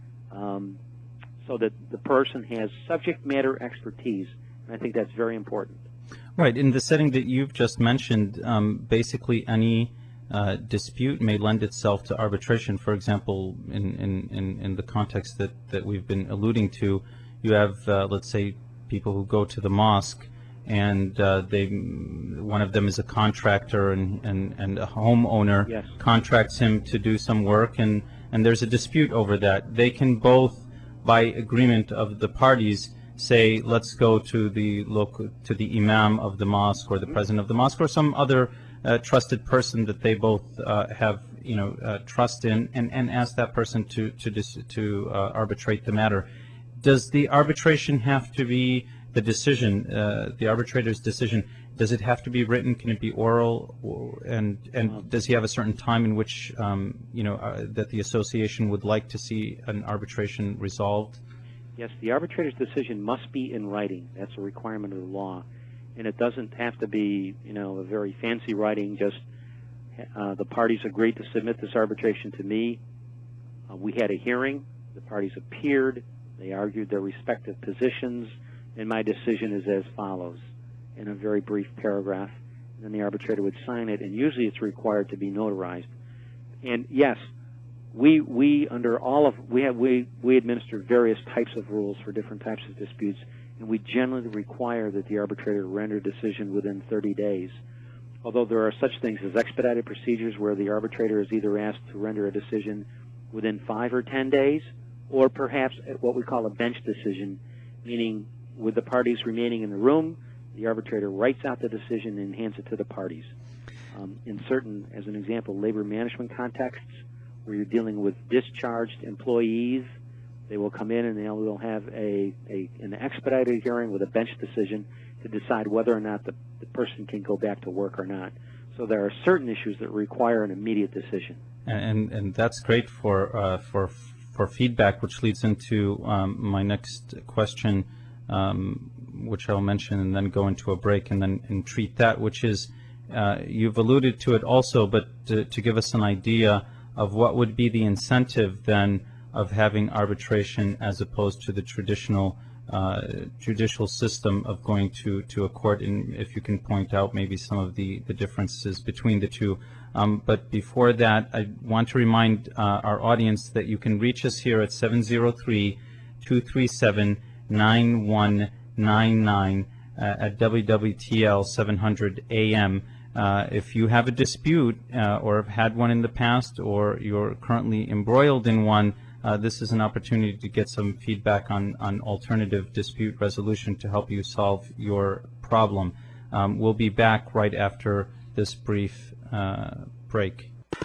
S9: so that the person has subject matter expertise. And I think that's very important.
S8: Right. In the setting that you've just mentioned, basically any dispute may lend itself to arbitration. For example, in the context that we've been alluding to, you have, let's say, people who go to the mosque, and one of them is a contractor and a homeowner.
S9: Yes.
S8: Contracts him to do some work, and there's a dispute over that. They can both, by agreement of the parties, say, let's go to the imam of the mosque or the president of the mosque or some other trusted person that they both have trust in, and ask that person to arbitrate the matter. Does the arbitration have to be the decision, the arbitrator's decision? Does it have to be written? Can it be oral? And does he have a certain time in which that the association would like to see an arbitration resolved?
S9: Yes, the arbitrator's decision must be in writing. That's a requirement of the law. And it doesn't have to be, a very fancy writing, just the parties agreed to submit this arbitration to me. We had a hearing. The parties appeared. They argued their respective positions. And my decision is as follows, in a very brief paragraph. And then the arbitrator would sign it, and usually it's required to be notarized. And yes, we administer various types of rules for different types of disputes, and we generally require that the arbitrator render a decision within 30 days. Although there are such things as expedited procedures where the arbitrator is either asked to render a decision within 5 or 10 days, or perhaps what we call a bench decision, meaning with the parties remaining in the room, the arbitrator writes out the decision and hands it to the parties. In certain, as an example, labor management contexts, where you're dealing with discharged employees, they will come in and they will have an expedited hearing with a bench decision to decide whether or not the person can go back to work or not. So there are certain issues that require an immediate decision.
S8: And that's great for feedback, which leads into my next question, which I'll mention and then go into a break and treat that, which is you've alluded to it also, but to give us an idea of what would be the incentive then of having arbitration as opposed to the traditional judicial system of going to a court, and if you can point out maybe some of the differences between the two. But before that, I want to remind our audience that you can reach us here at 703-237-9199 at WWTL 700 AM. If you have a dispute or have had one in the past, or you're currently embroiled in one, this is an opportunity to get some feedback on alternative dispute resolution to help you solve your problem. We'll be back right after this brief break.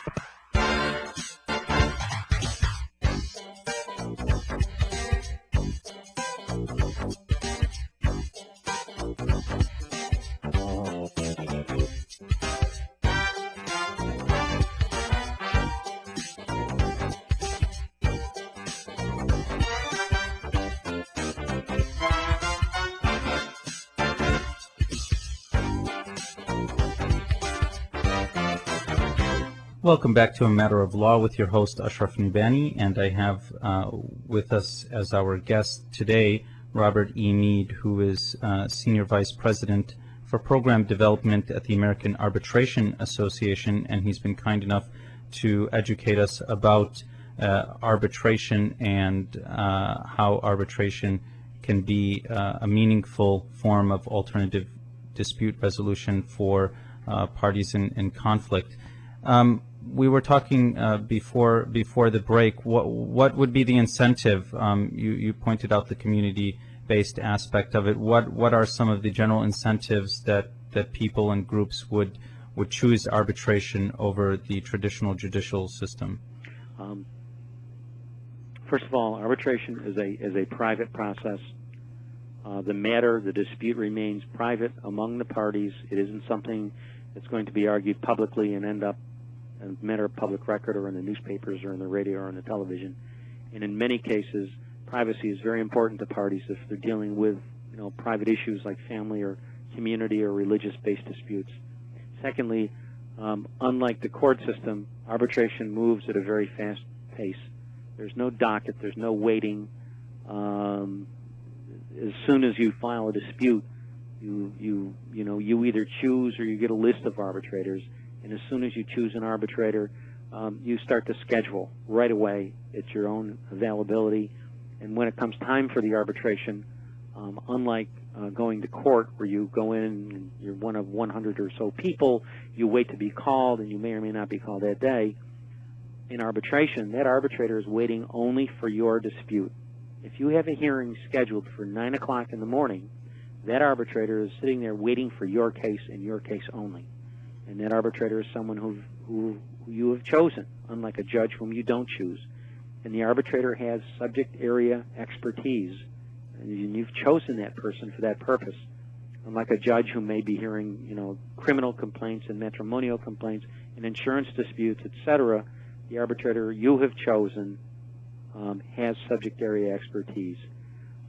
S8: Welcome back to A Matter of Law with your host Ashraf Nubani, and I have with us as our guest today Robert E. Mead, who is Senior Vice President for Program Development at the American Arbitration Association, and he's been kind enough to educate us about arbitration and how arbitration can be a meaningful form of alternative dispute resolution for parties in conflict. We were talking before the break. What would be the incentive? You pointed out the community-based aspect of it. What are some of the general incentives that people and groups would choose arbitration over the traditional judicial system?
S9: First of all, arbitration is a private process. The dispute remains private among the parties. It isn't something that's going to be argued publicly and end up a matter of public record or in the newspapers or in the radio or on the television. And in many cases, privacy is very important to parties if they're dealing with private issues like family or community or religious-based disputes. Secondly, unlike the court system, arbitration moves at a very fast pace. There's no docket, there's no waiting. As soon as you file a dispute, you either choose or you get a list of arbitrators. And as soon as you choose an arbitrator, you start to schedule right away at your own availability. And when it comes time for the arbitration, unlike going to court where you go in and you're one of 100 or so people, you wait to be called and you may or may not be called that day. In arbitration, that arbitrator is waiting only for your dispute. If you have a hearing scheduled for 9 o'clock in the morning, that arbitrator is sitting there waiting for your case and your case only. And that arbitrator is someone who you have chosen, unlike a judge whom you don't choose. And the arbitrator has subject area expertise, and you've chosen that person for that purpose. Unlike a judge who may be hearing, criminal complaints and matrimonial complaints and insurance disputes, etc., the arbitrator you have chosen has subject area expertise.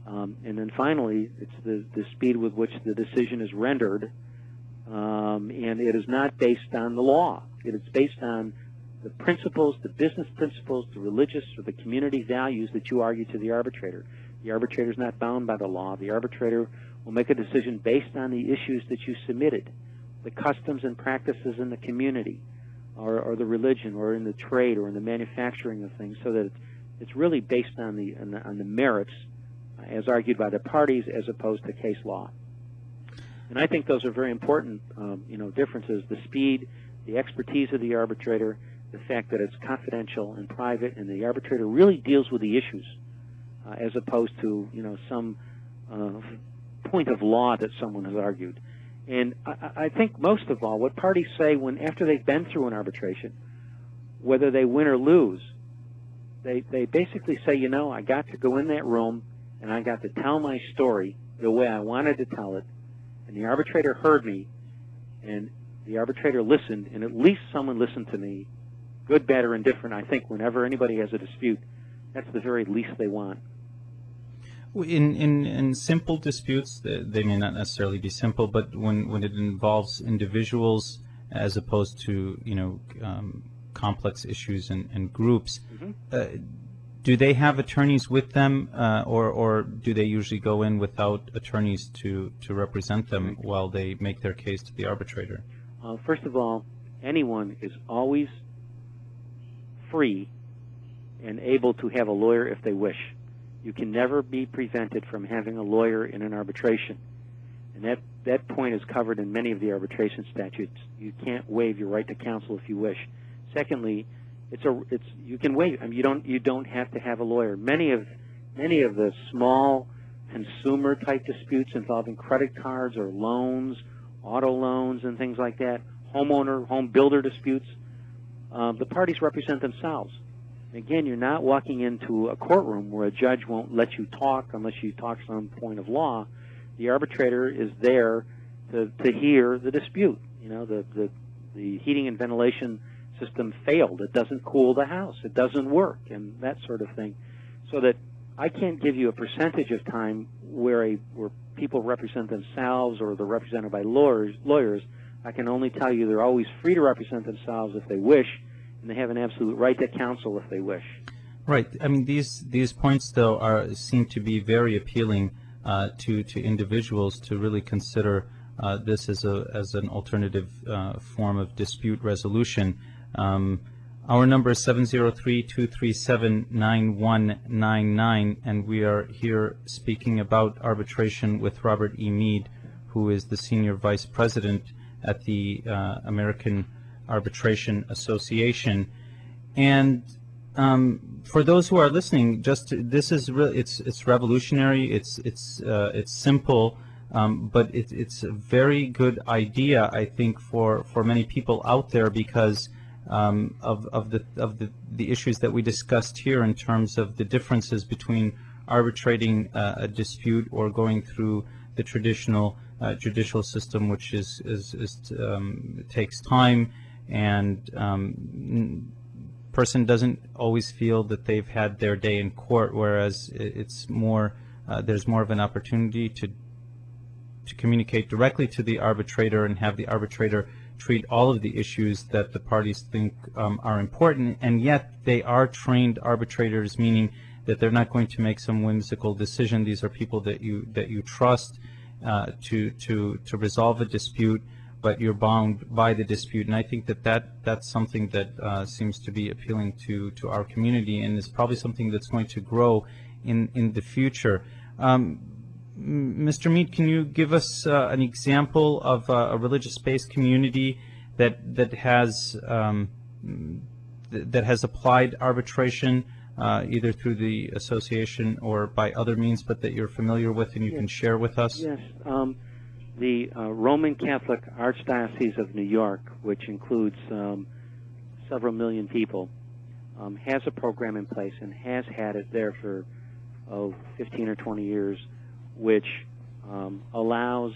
S9: And then finally, it's the speed with which the decision is rendered, and it is not based on the law. It is based on the principles, the business principles, the religious or the community values that you argue to the arbitrator. The arbitrator is not bound by the law. The arbitrator will make a decision based on the issues that you submitted, the customs and practices in the community, or the religion, or in the trade, or in the manufacturing of things, so that it's really based on the merits, as argued by the parties, as opposed to case law. And I think those are very important, differences: the speed, the expertise of the arbitrator, the fact that it's confidential and private, and the arbitrator really deals with the issues, as opposed to some point of law that someone has argued. And I think most of all, what parties say after they've been through an arbitration, whether they win or lose, they basically say, I got to go in that room and I got to tell my story the way I wanted to tell it, and the arbitrator heard me, and the arbitrator listened, and at least someone listened to me, good, bad, or indifferent. I think whenever anybody has a dispute, that's the very least they want.
S8: In simple disputes, they may not necessarily be simple, but when it involves individuals as opposed to complex issues and groups, do they have attorneys with them, or do they usually go in without attorneys to represent them while they make their case to the arbitrator?
S9: First of all, anyone is always free and able to have a lawyer if they wish. You can never be prevented from having a lawyer in an arbitration. And that point is covered in many of the arbitration statutes. You can't waive your right to counsel if you wish. Secondly, you can waive. I mean, you don't have to have a lawyer. Many of the small consumer type disputes involving credit cards or loans, auto loans and things like that, home builder disputes, the parties represent themselves. Again, you're not walking into a courtroom where a judge won't let you talk unless you talk some point of law. The arbitrator is there to hear the dispute. The heating and ventilation system failed. It doesn't cool the house. It doesn't work, and that sort of thing. So that I can't give you a percentage of time where people represent themselves or they're represented by lawyers. I can only tell you they're always free to represent themselves if they wish, and they have an absolute right to counsel if they wish.
S8: Right. I mean, these points, though, seem to be very appealing to individuals to really consider this as an alternative form of dispute resolution. Our number is 703-237-9199, and we are here speaking about arbitration with Robert E. Mead, who is the Senior Vice President at the American Arbitration Association. And for those who are listening, this is really it's revolutionary. It's simple, but it's a very good idea, I think, for many people out there, because of the issues that we discussed here in terms of the differences between arbitrating a dispute or going through the traditional judicial system, which takes time, and person doesn't always feel that they've had their day in court, whereas it's more there's more of an opportunity to communicate directly to the arbitrator and have the arbitrator treat all of the issues that the parties think are important, and yet they are trained arbitrators, meaning that they're not going to make some whimsical decision. These are people that you trust to resolve a dispute, but you're bound by the dispute. And I think that's something that seems to be appealing to our community, and is probably something that's going to grow in the future. Mr. Mead, can you give us an example of a religious-based community that has applied arbitration either through the association or by other means, but that you're familiar with and you can share with us?
S9: Yes. The Roman Catholic Archdiocese of New York, which includes several million people, has a program in place and has had it there for 15 or 20 years, which allows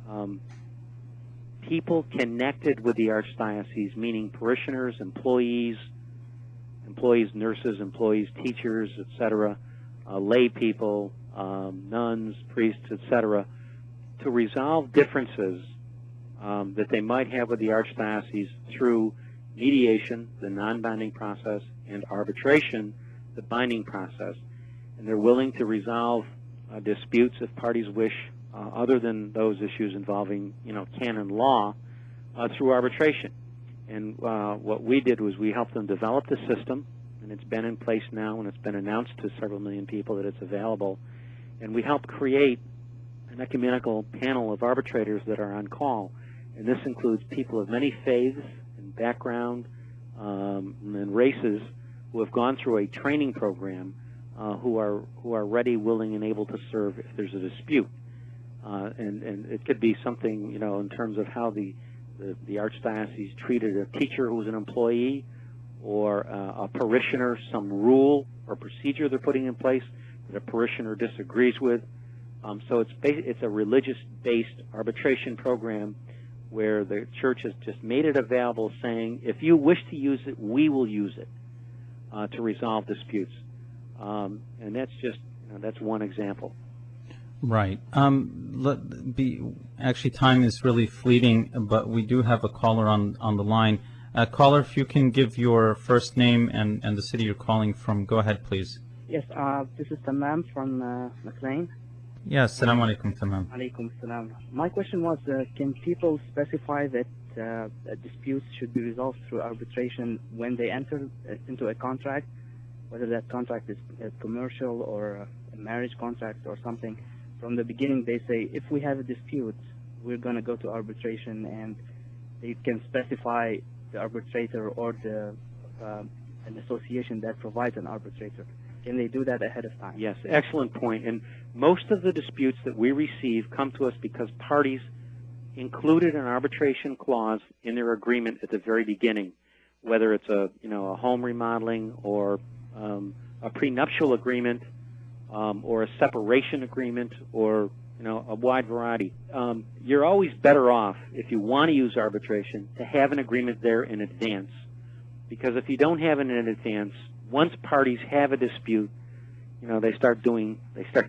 S9: people connected with the archdiocese, meaning parishioners, employees, nurses, employees, teachers, etc., lay people, nuns, priests, etc., to resolve differences that they might have with the archdiocese through mediation, the non-binding process, and arbitration, the binding process. And they're willing to resolve disputes if parties wish, other than those issues involving, canon law, through arbitration. And what we did was we helped them develop the system, and it's been in place now, and it's been announced to several million people that it's available. And we helped create an ecumenical panel of arbitrators that are on call. And this includes people of many faiths and background and races who have gone through a training program, who are ready, willing, and able to serve if there's a dispute. And it could be something, in terms of how the archdiocese treated a teacher who was an employee, or a parishioner, some rule or procedure they're putting in place that a parishioner disagrees with. So it's a religious-based arbitration program where the church has just made it available, saying, if you wish to use it, we will use it to resolve disputes. And that's just, that's one example.
S8: Right. Actually, time is really fleeting, but we do have a caller on the line. Caller, if you can give your first name and the city you're calling from, go ahead, please.
S10: Yes, this is Tamam from McLean.
S8: Yes, Assalamu alaikum, Tamam.
S10: Alaikum salam. My question was, can people specify that disputes should be resolved through arbitration when they enter into a contract, whether that contract is commercial or a marriage contract or something? From the beginning, they say, if we have a dispute, we're going to go to arbitration, and they can specify the arbitrator or an association that provides an arbitrator. Can they do that ahead of time?
S9: Yes, excellent point. And most of the disputes that we receive come to us because parties included an arbitration clause in their agreement at the very beginning, whether it's a home remodeling or a prenuptial agreement, or a separation agreement, or a wide variety. You're always better off, if you want to use arbitration, to have an agreement there in advance, because if you don't have it in advance, once parties have a dispute, they start doing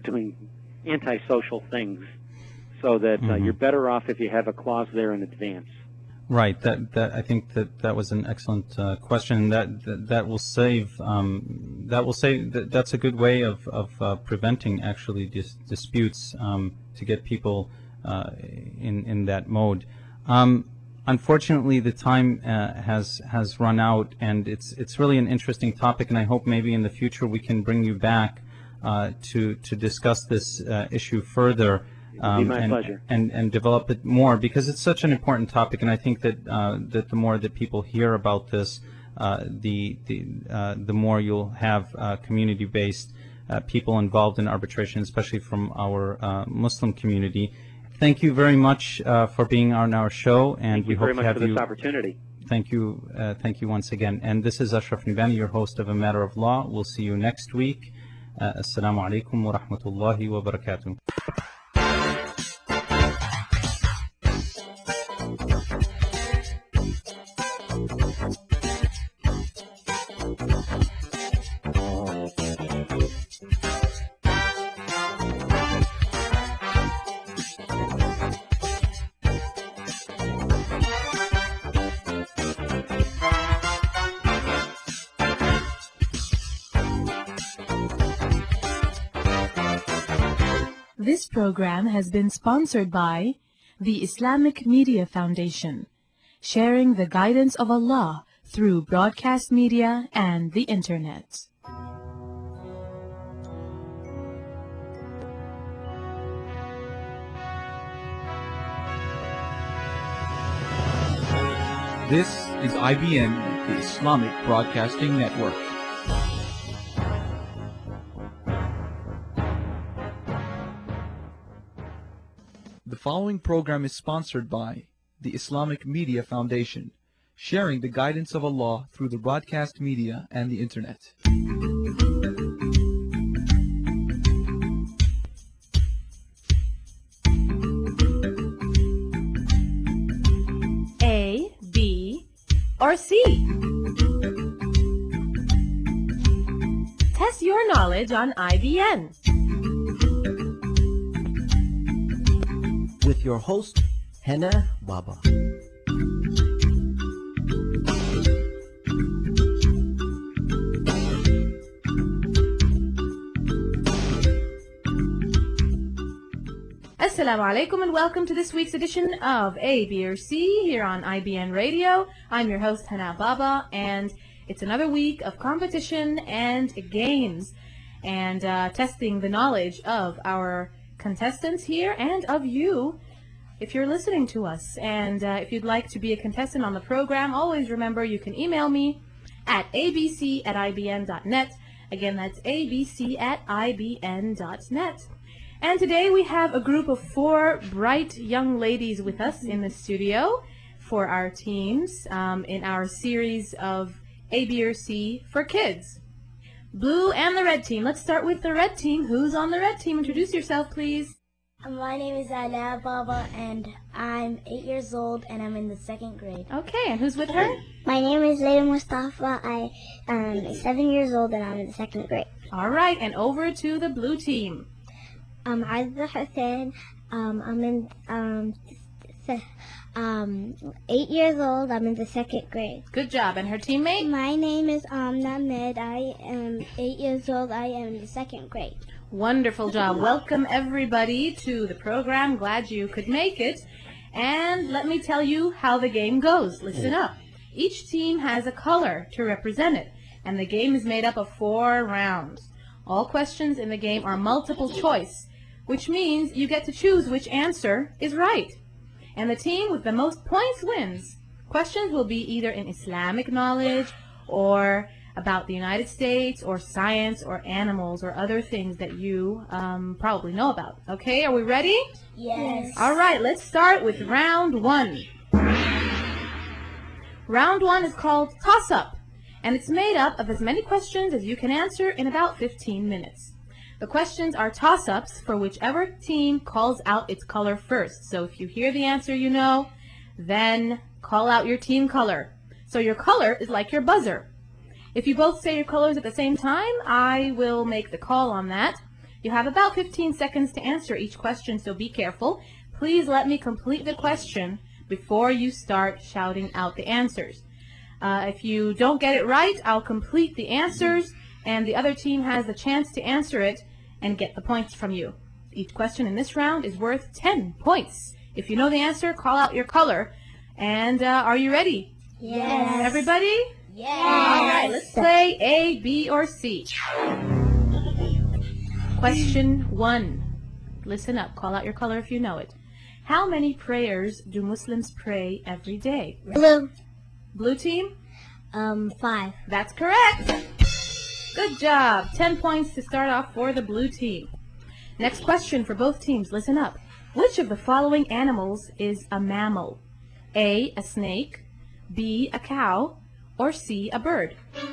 S9: antisocial things. So that you're better off if you have a clause there in advance.
S8: Right. I think that was an excellent question. That will save. That's a good way of preventing actually disputes, to get people in that mode. Unfortunately, the time has run out, and it's really an interesting topic. And I hope maybe in the future we can bring you back to discuss this issue further.
S9: Pleasure.
S8: And develop it more, because it's such an important topic, and I think that the more that people hear about this, the more you'll have community-based people involved in arbitration, especially from our Muslim community. Thank you very much for being on our show, and we hope to have you.
S9: Thank you very much for this opportunity.
S8: Thank you once again. And this is Ashraf Nibani, your host of A Matter of Law. We'll see you next week. Assalamu alaikum wa rahmatullahi wa barakatuh.
S1: This program has been sponsored by the Islamic Media Foundation, sharing the guidance of Allah through broadcast media and the Internet.
S11: This is IBN, the Islamic Broadcasting Network. The following program is sponsored by the Islamic Media Foundation, sharing the guidance of Allah through the broadcast media and the Internet.
S7: A, B, or C? Test your knowledge on IBN.
S12: with your host, Hannah Baba.
S1: Assalamu alaikum and welcome to this week's edition of A, B, or C here on IBN Radio. I'm your host Hannah Baba, and it's another week of competition and games and testing the knowledge of our contestants here and of you if you're listening to us. And if you'd like to be a contestant on the program, always remember you can email me at abc@ibn.net. Again, that's abc@ibn.net. And today we have a group of 4 bright young ladies with us in the studio for our teams in our series of A, B, or C for kids. Blue and the red team. Let's start with the red team. Who's on the red team? Introduce yourself, please.
S13: My name is Ala Baba, and I'm 8 years old, and I'm in the 2nd grade.
S1: Okay, and who's with her?
S13: My name is Layla Mustafa. I am 7 years old, and I'm in the 2nd grade.
S1: All right, and over to the blue team.
S13: I'm Azza Hussein. I'm in 8 years old. I'm in the 2nd grade.
S1: Good job. And her teammate?
S13: My name is Named. I am 8 years old. I am in the 2nd grade.
S1: Wonderful job. Welcome everybody to the program. Glad you could make it. And let me tell you how the game goes. Listen up. Each team has a color to represent it, and the game is made up of 4 rounds. All questions in the game are multiple choice, which means you get to choose which answer is right. And the team with the most points wins. Questions will be either in Islamic knowledge or about the United States or science or animals or other things that you probably know about. Okay, are we ready?
S13: Yes.
S1: All right, let's start with round 1. Round 1 is called toss-up, and it's made up of as many questions as you can answer in about 15 minutes. The questions are toss-ups for whichever team calls out its color first. So if you hear the answer you know, then call out your team color. So your color is like your buzzer. If you both say your colors at the same time, I will make the call on that. You have about 15 seconds to answer each question, so be careful. Please let me complete the question before you start shouting out the answers. If you don't get it right, I'll complete the answers, and the other team has the chance to answer it and get the points from you. Each question in this round is worth 10 points. If you know the answer, call out your color. And are you ready?
S13: Yes.
S1: Everybody?
S13: Yes.
S1: All right, let's play A, B, or C. Question 1. Listen up. Call out your color if you know it. How many prayers do Muslims pray every day?
S13: Blue.
S1: Blue team?
S13: 5.
S1: That's correct. Good job. 10 points to start off for the blue team. Next question for both teams. Listen up. Which of the following animals is a mammal? A, a snake, B, a cow, or C, a bird?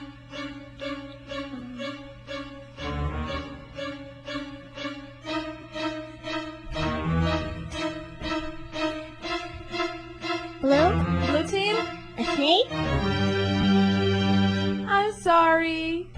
S13: Blue.
S1: Blue team?
S13: A snake.
S1: I'm sorry.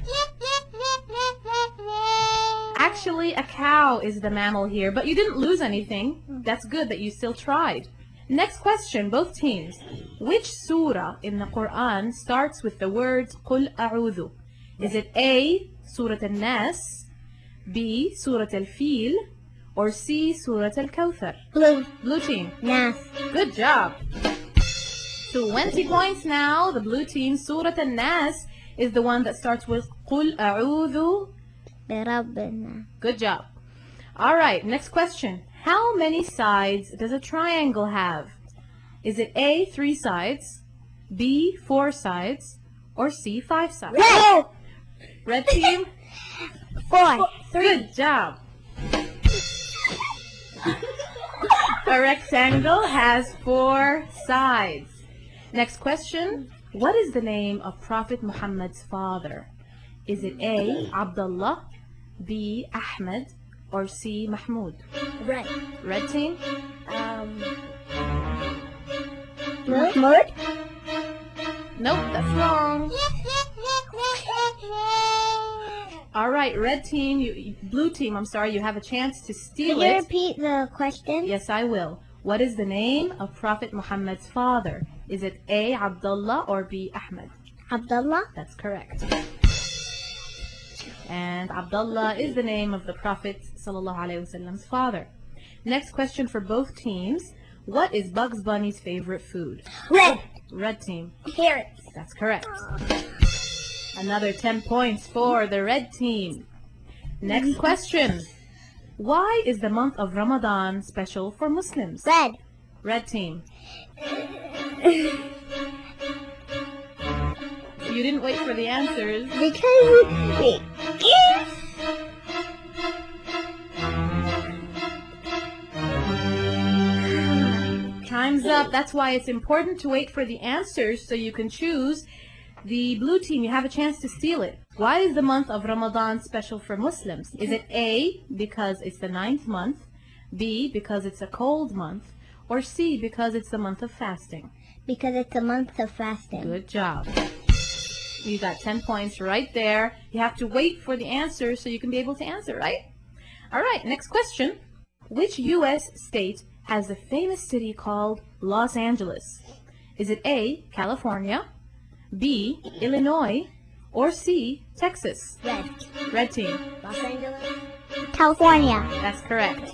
S1: Actually, a cow is the mammal here, but you didn't lose anything. That's good that you still tried. Next question, both teams. Which surah in the Quran starts with the words قُلْ أَعُوذُ? Is it A, Surah Al-Nas, B, Surah Al-Fil, or C, Surah Al-Kawthar?
S13: Blue.
S1: Blue team.
S13: Nas.
S1: Good job. 20 points now. The blue team, Surah Al-Nas, is the one that starts with قُلْ أَعُوذُ
S13: بربنا.
S1: Good job. All right, next question. How many sides does a triangle have? Is it A, 3 sides, B, 4 sides, or C, 5 sides?
S13: Red.
S1: Red team?
S13: 4.
S1: Good job. A rectangle has 4 sides. Next question. What is the name of Prophet Muhammad's father? Is it A, Abdullah, B, Ahmed, or C, Mahmud?
S13: Red.
S1: Red team?
S13: Mahmud.
S1: Nope, that's wrong. All right, red team, blue team, I'm sorry, you have a chance to steal
S13: Can you
S1: it.
S13: repeat the question?
S1: Yes, I will. What is the name of Prophet Muhammad's father? Is it A. Abdullah or B. Ahmed?
S13: Abdullah.
S1: That's correct. And Abdullah is the name of the Prophet ﷺ's father. Next question for both teams. What is Bugs Bunny's favorite food?
S13: Red.
S1: Red team.
S13: Carrots.
S1: That's correct. Another 10 points for the red team. Next question. Why is the month of Ramadan special for Muslims?
S13: Red.
S1: Red team. You didn't wait for the answers.
S13: Because
S1: Time's up. That's why it's important to wait for the answers so you can choose. The blue team, you have a chance to steal it. Why is the month of Ramadan special for Muslims? Is it A, because it's the 9th month, B, because it's a cold month, or C, because it's the month of fasting?
S13: because it's a month of fasting.
S1: Good job. You got 10 points right there. You have to wait for the answer so you can be able to answer, right? All right, next question. Which U.S. state has a famous city called Los Angeles? Is it A, California, B, Illinois, or C, Texas?
S13: Red.
S1: Red team.
S13: Los Angeles. California.
S1: That's correct.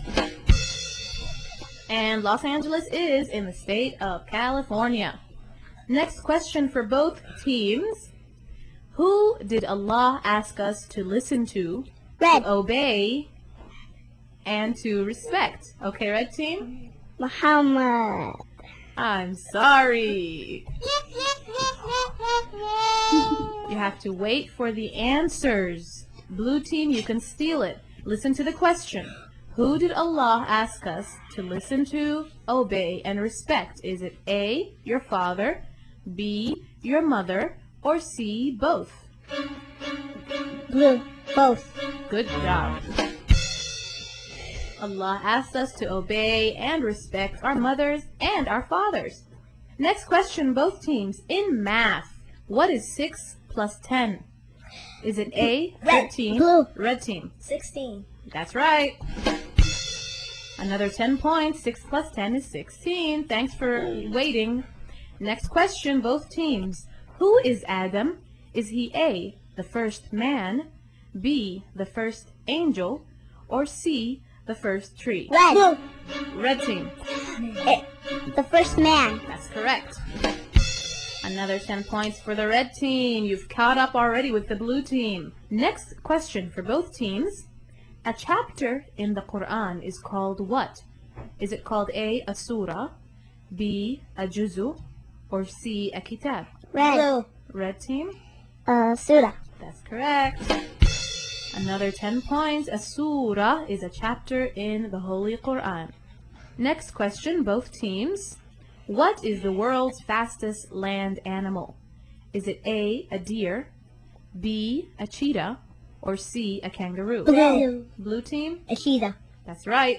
S1: And Los Angeles is in the state of California. Next question for both teams. Who did Allah ask us to listen to,
S13: Red.
S1: to obey, and to respect? Okay, red team?
S13: Muhammad.
S1: I'm sorry. You have to wait for the answers. Blue team, you can steal it. Listen to the question. Who did Allah ask us to listen to, obey, and respect? Is it A, your father, B, your mother, or C, both?
S13: Blue. Both.
S1: Good job. Allah asked us to obey and respect our mothers and our fathers. Next question, both teams. In math, what is 6 plus 10? Is it A,
S13: Red.
S1: 13?
S13: Blue.
S1: Red team.
S13: 16.
S1: That's right. Another 10 points. 6 plus 10 is 16. Thanks for waiting. Next question, both teams. Who is Adam? Is he A, the first man, B, the first angel, or C, the first tree?
S13: Red. Blue.
S1: Red team.
S13: The first man.
S1: That's correct. Another 10 points for the red team. You've caught up already with the blue team. Next question for both teams. A chapter in the Quran is called what? Is it called A, a surah, B, a juzu, or C, a kitab?
S13: Red. Blue.
S1: Red team?
S13: Surah.
S1: That's correct. Another 10 points. A surah is a chapter in the Holy Quran. Next question, both teams. What is the world's fastest land animal? Is it A, a deer, B, a cheetah, or C, a kangaroo?
S13: Blue.
S1: Blue team?
S13: A cheetah.
S1: That's right.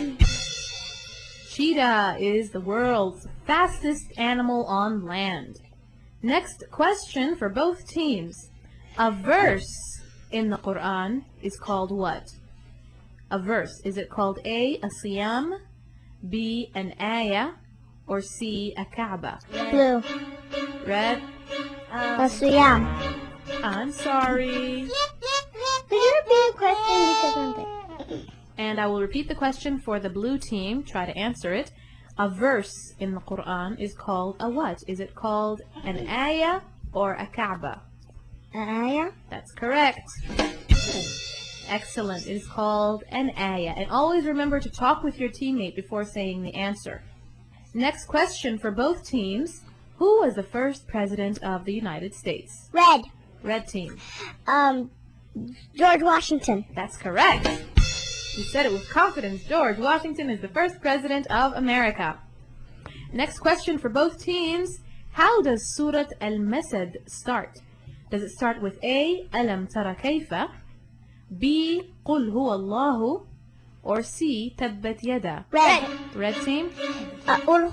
S1: Cheetah is the world's fastest animal on land. Next question for both teams. A verse in the Quran is called what? A verse. Is it called A, a siyam, B, an ayah, or C, a Kaaba?
S13: Blue.
S1: Red?
S13: A siyam.
S1: I'm sorry.
S13: Could you repeat the question because I'm
S1: And I will repeat the question for the blue team. Try to answer it. A verse in the Quran is called a what? Is it called an ayah or a Kaaba?
S13: An ayah?
S1: That's correct. Excellent. It is called an ayah. And always remember to talk with your teammate before saying the answer. Next question for both teams. Who was the first president of the United States?
S13: Red.
S1: Red team.
S13: George Washington.
S1: That's correct. You said it with confidence. George Washington is the first president of America. Next question for both teams. How does Surah Al-Masad start? Does it start with A, Alam Tara Kayfa, B, Qul Huwa Allahu, or C, Tabbat Yada?
S13: Red.
S1: Red team?
S13: I'm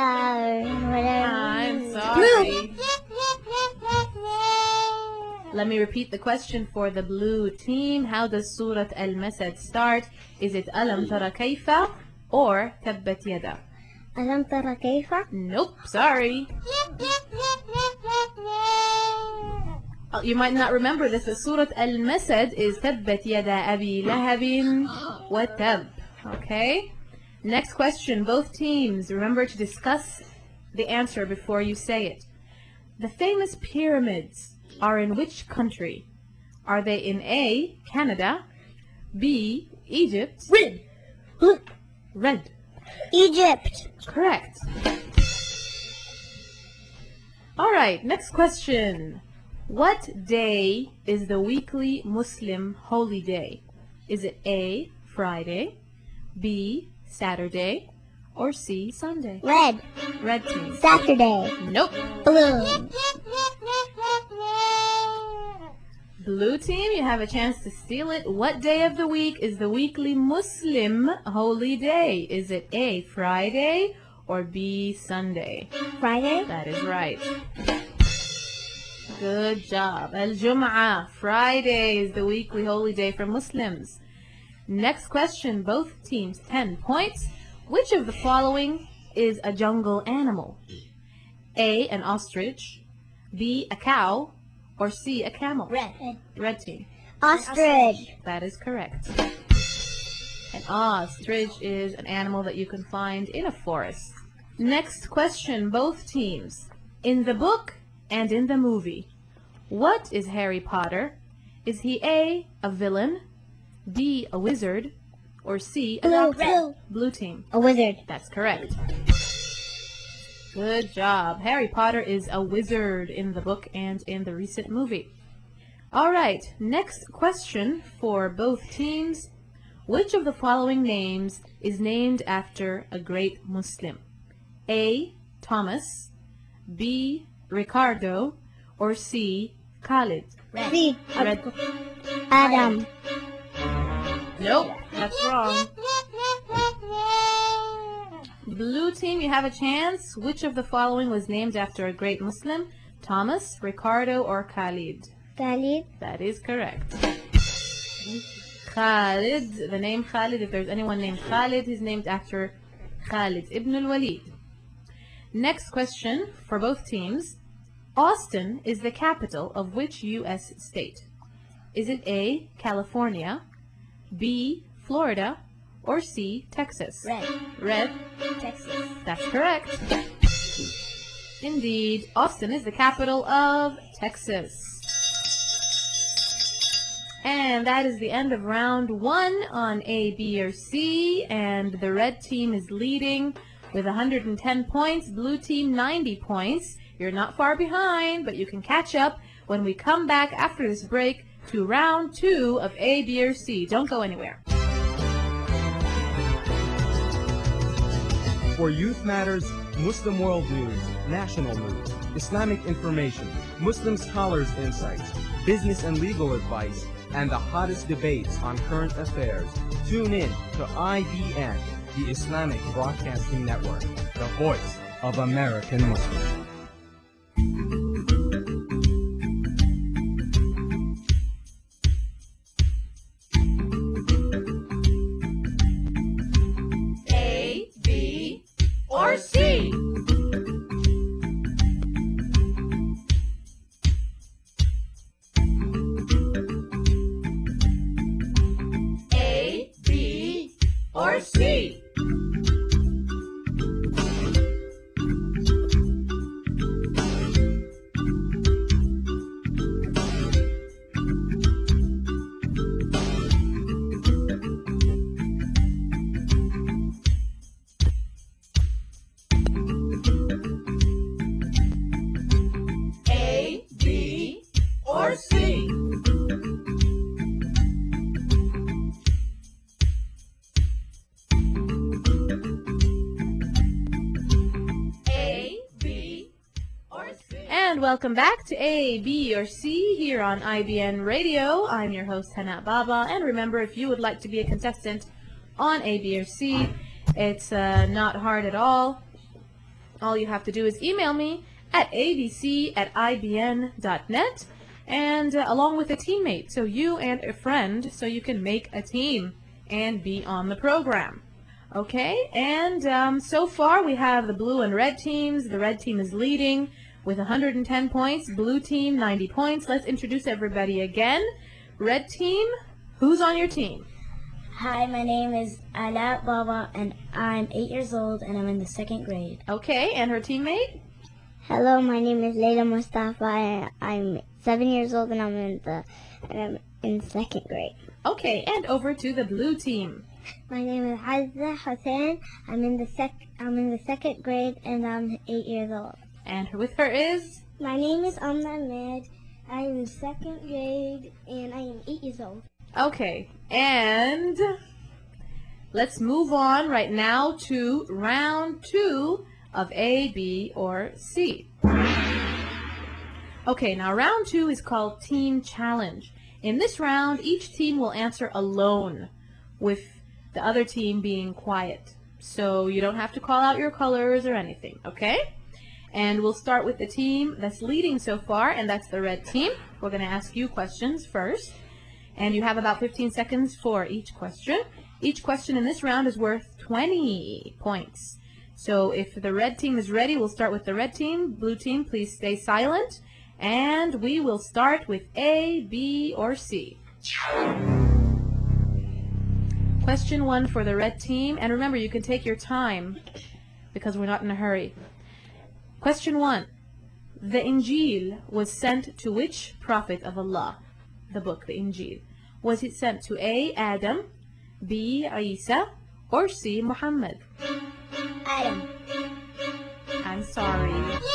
S1: sorry. Let me repeat the question for the blue team. How does Surah Al-Masad start? Is it Alam Tara Kayfa or Tabbat Yada?
S13: ألم ترى كيف؟
S1: Nope, sorry. Oh, you might not remember this. Surah Al-Masad is تبت يدا أبي لهب وتب. Okay? Next question. Both teams, remember to discuss the answer before you say it. The famous pyramids are in which country? Are they in A, Canada, B, Egypt?
S13: Red.
S1: Red.
S13: Egypt.
S1: Correct. All right, next question. What day is the weekly Muslim holy day? Is it A, Friday, B, Saturday, or C, Sunday?
S13: Red.
S1: Red team.
S13: Saturday.
S1: Nope.
S13: Blue.
S1: Blue team, you have a chance to steal it. What day of the week is the weekly Muslim holy day? Is it A, Friday, or B, Sunday?
S13: Friday.
S1: That is right. Good job. Al-Jum'ah, Friday is the weekly holy day for Muslims. Next question, both teams 10 points. Which of the following is a jungle animal? A, an ostrich, B, a cow, or C, a camel?
S13: Red.
S1: Red team.
S13: Ostrich.
S1: That is correct. An ostrich is an animal that you can find in a forest. Next question, both teams. In the book and in the movie, what is Harry Potter? Is he A, a villain, B, a wizard, or C, a doctor?
S13: Blue.
S1: Blue team.
S13: A wizard.
S1: That's correct. Good job. Harry Potter is a wizard in the book and in the recent movie. All right, next question for both teams. Which of the following names is named after a great Muslim? A, Thomas, B, Ricardo, or C, Khalid?
S13: Red. C.
S1: Red.
S13: Adam.
S1: Nope, that's wrong. Blue team, you have a chance. Which of the following was named after a great Muslim? Thomas, Ricardo, or Khalid?
S13: Khalid.
S1: That is correct. Khalid, the name Khalid, if there's anyone named Khalid, he's named after Khalid ibn al-Walid. Next question for both teams. Austin is the capital of which U.S. state? Is it A, California, B, Florida, or C, Texas?
S13: Red.
S1: Red.
S13: Texas.
S1: That's correct. Indeed, Austin is the capital of Texas. And that is the end of round 1 on A, B, or C. And the red team is leading with 110 points, blue team 90 points. You're not far behind, but you can catch up when we come back after this break to round 2 of A, B, or C. Don't go anywhere.
S14: For Youth Matters, Muslim World News, National News, Islamic information, Muslim scholars' insights, business and legal advice, and the hottest debates on current affairs, tune in to IBN, the Islamic Broadcasting Network, the voice of American Muslims.
S7: A, B, or C? A, B, or C? A, B, or C? A, B, or C?
S1: And welcome back to A, B, or C here on IBN Radio. I'm your host, Hana Baba. And remember, if you would like to be a contestant on A, B, or C, it's not hard at all. All you have to do is email me at abc@ibn.net and along with a teammate, so you and a friend, so you can make a team and be on the program. Okay, and so far we have the blue and red teams. The red team is leading with 110 points, blue team 90 points. Let's introduce everybody again. Red team, who's on your team?
S13: Hi, my name is Ala Baba, and I'm 8 years old, and I'm in the 2nd grade.
S1: Okay, and her teammate?
S15: Hello, my name is Layla Mustafa, and I'm 7 years old, and I'm in 2nd grade.
S1: Okay, and over to the blue team.
S15: My name is Hazza Hussein. I'm in the 2nd grade, and I'm 8 years old.
S1: And with her is?
S15: My name is Amna Ahmed. I am in 2nd grade, and I am 8 years old.
S1: Okay, and let's move on right now to round 2 of A, B, or C. Okay, now round 2 is called Team Challenge. In this round, each team will answer alone, with the other team being quiet. So you don't have to call out your colors or anything, okay? And we'll start with the team that's leading so far, and that's the red team. We're going to ask you questions first. And you have about 15 seconds for each question. Each question in this round is worth 20 points. So if the red team is ready, we'll start with the red team. Blue team, please stay silent. And we will start with A, B, or C. Question 1 for the red team. And remember, you can take your time because we're not in a hurry. Question 1. The Injil was sent to which prophet of Allah? The book, the Injil. Was it sent to A, Adam, B, Isa, or C, Muhammad?
S15: Adam.
S1: I'm sorry.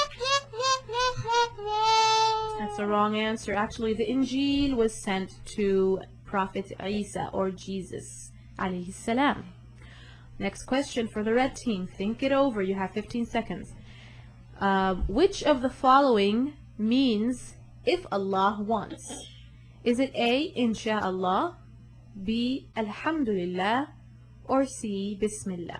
S1: That's the wrong answer. Actually, the Injil was sent to Prophet Isa, or Jesus, alayhi salam. Next question for the red team. Think it over. You have 15 seconds. Which of the following means if Allah wants? Is it A, Insha'Allah, B, Alhamdulillah, or C, Bismillah?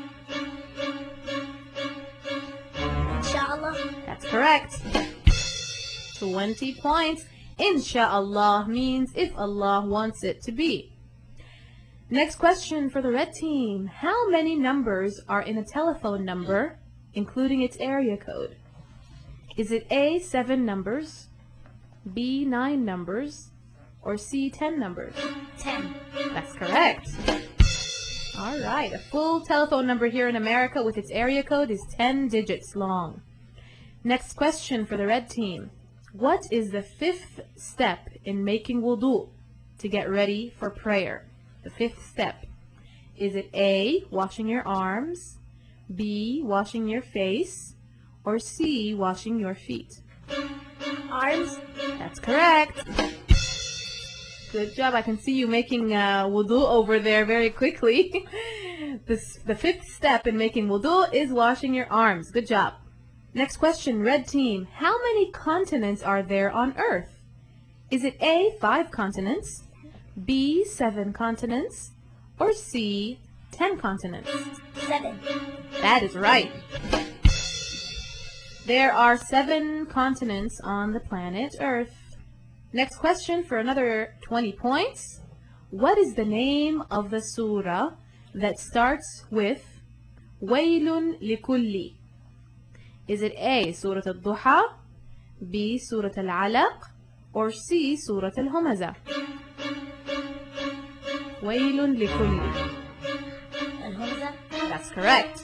S15: Inshallah.
S1: That's correct. 20 points. Insha'Allah means if Allah wants it to be. Next question for the red team. How many numbers are in a telephone number, including its area code? Is it A, 7 numbers, B, 9 numbers, or C, 10 numbers?
S15: 10.
S1: That's correct. All right, a full telephone number here in America with its area code is 10 digits long. Next question for the red team. What is the 5th step in making wudu to get ready for prayer? The 5th step. Is it A, washing your arms, B, washing your face, or C, washing your feet?
S15: Arms.
S1: That's correct. Good job. I can see you making wudu over there very quickly. The 5th step in making wudu is washing your arms. Good job. Next question, red team. How many continents are there on Earth? Is it A, 5 continents, B, 7 continents, or C, 10 continents?
S15: 7.
S1: That is right. There are 7 continents on the planet Earth. Next question for another 20 points. What is the name of the surah that starts with Waylun likulli? Is it A, Surah Al-Duha, B, Surah Al-Alaq, or C, Surah Al-Humaza? Waylun likulli.
S15: Al-Humaza.
S1: That's correct.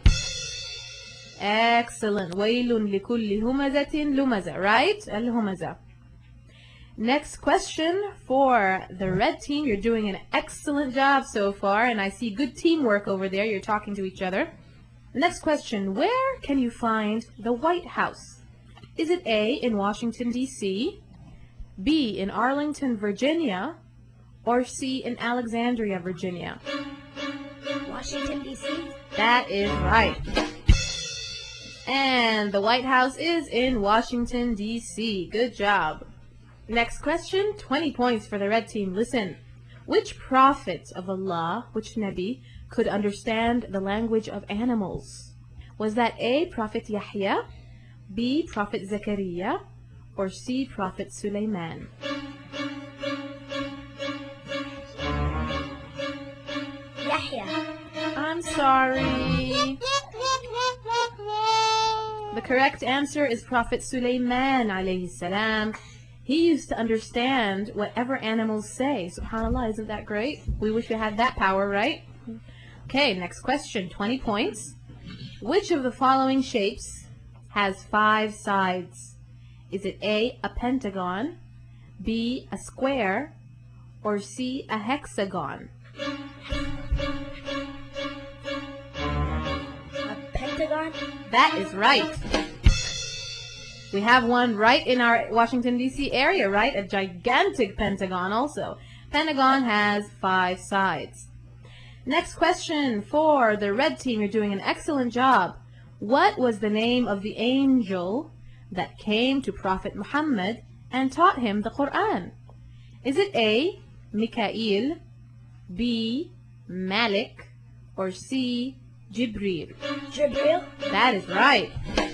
S1: Excellent. Waylun likulli humazatin lumaza, right? Al-Humaza. Next question for the red team. You're doing an excellent job so far, and I see good teamwork over there. You're talking to each other. Next question. Where can you find the White House? Is it A, in Washington, D.C., B, in Arlington, Virginia, or C, in Alexandria, Virginia?
S15: Washington, D.C.
S1: That is right. And the White House is in Washington, D.C. Good job. Next question, 20 points for the red team. Listen, which prophet of Allah, which Nabi, could understand the language of animals? Was that A, Prophet Yahya, B, Prophet Zakaria, or C, Prophet Sulaiman?
S15: Yahya.
S1: I'm I'm sorry. The correct answer is Prophet Sulaiman alayhi salam. He used to understand whatever animals say. SubhanAllah, isn't that great? We wish we had that power, right? Okay, next question, 20 points. Which of the following shapes has 5 sides? Is it A, a pentagon, B, a square, or C, a hexagon?
S13: A pentagon?
S1: That is right. We have one right in our Washington, D.C. area, right? A gigantic pentagon also. Pentagon has 5 sides. Next question for the red team. You're doing an excellent job. What was the name of the angel that came to Prophet Muhammad and taught him the Quran? Is it A, Mikael, B, Malik, or C, Jibreel?
S13: Jibreel?
S1: That is right.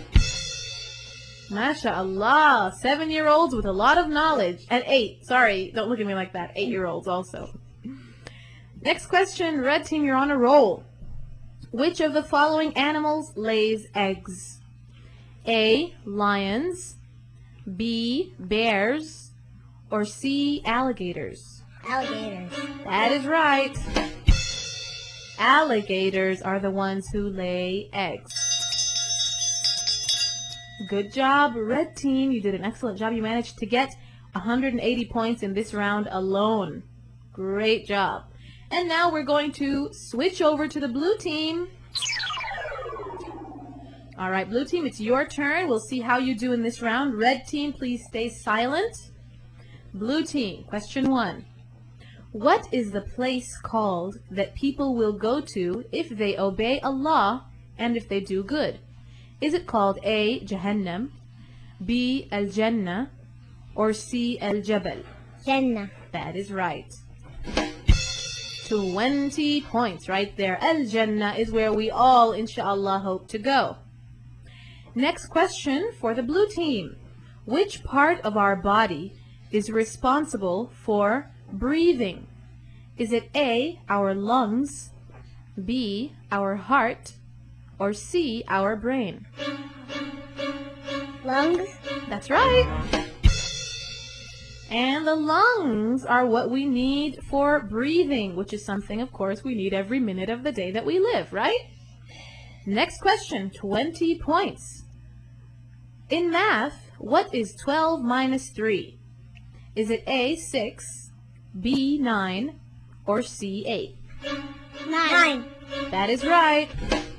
S1: MashaAllah, 7-year-olds with a lot of knowledge. And 8, sorry, don't look at me like that. 8-year-olds also. Next question, red team, you're on a roll. Which of the following animals lays eggs? A, lions, B, bears, or C, alligators?
S13: Alligators.
S1: That is right. Alligators are the ones who lay eggs. Good job, red team. You did an excellent job. You managed to get 180 points in this round alone. Great job. And now we're going to switch over to the blue team. All right, blue team, it's your turn. We'll see how you do in this round. Red team, please stay silent. Blue team, question 1. What is the place called that people will go to if they obey Allah and if they do good? Is it called A, Jahannam, B, Al-Jannah, or C, Al-Jabal?
S15: Jannah.
S1: That is right. 20 points right there. Al-Jannah is where we all, inshallah, hope to go. Next question for the blue team. Which part of our body is responsible for breathing? Is it A, our lungs, B, our heart, or C, our brain?
S15: Lungs.
S1: That's right. And the lungs are what we need for breathing, which is something, of course, we need every minute of the day that we live, right? Next question, 20 points. In math, what is 12 minus 3? Is it A, 6, B, 9, or C, 8?
S15: 9.
S1: That is right.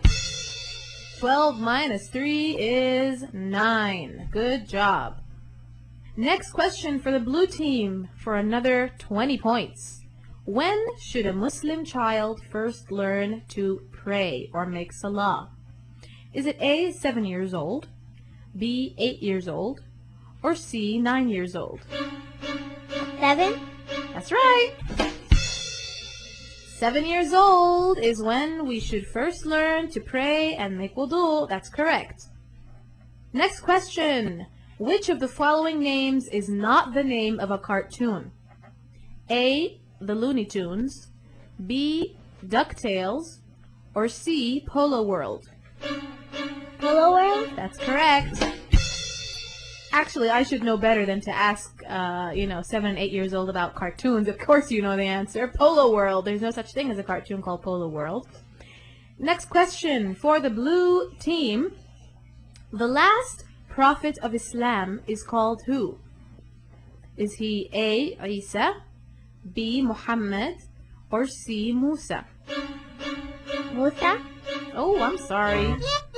S1: 12 minus 3 is 9. Good job. Next question for the blue team for another 20 points. When should a Muslim child first learn to pray or make salah? Is it A, 7 years old, B, 8 years old, or C, 9 years old?
S15: 7.
S1: That's right. 7 years old is when we should first learn to pray and make wudu. That's correct. Next question. Which of the following names is not the name of a cartoon? A, the Looney Tunes, B, DuckTales, or C, Polo World?
S15: Polo World?
S1: That's correct. Actually, I should know better than to ask, 7 and 8 years old about cartoons. Of course you know the answer. Polo World. There's no such thing as a cartoon called Polo World. Next question for the blue team. The last prophet of Islam is called who? Is he A, Isa, B, Muhammad, or C, Musa?
S15: Musa?
S1: Oh, I'm sorry.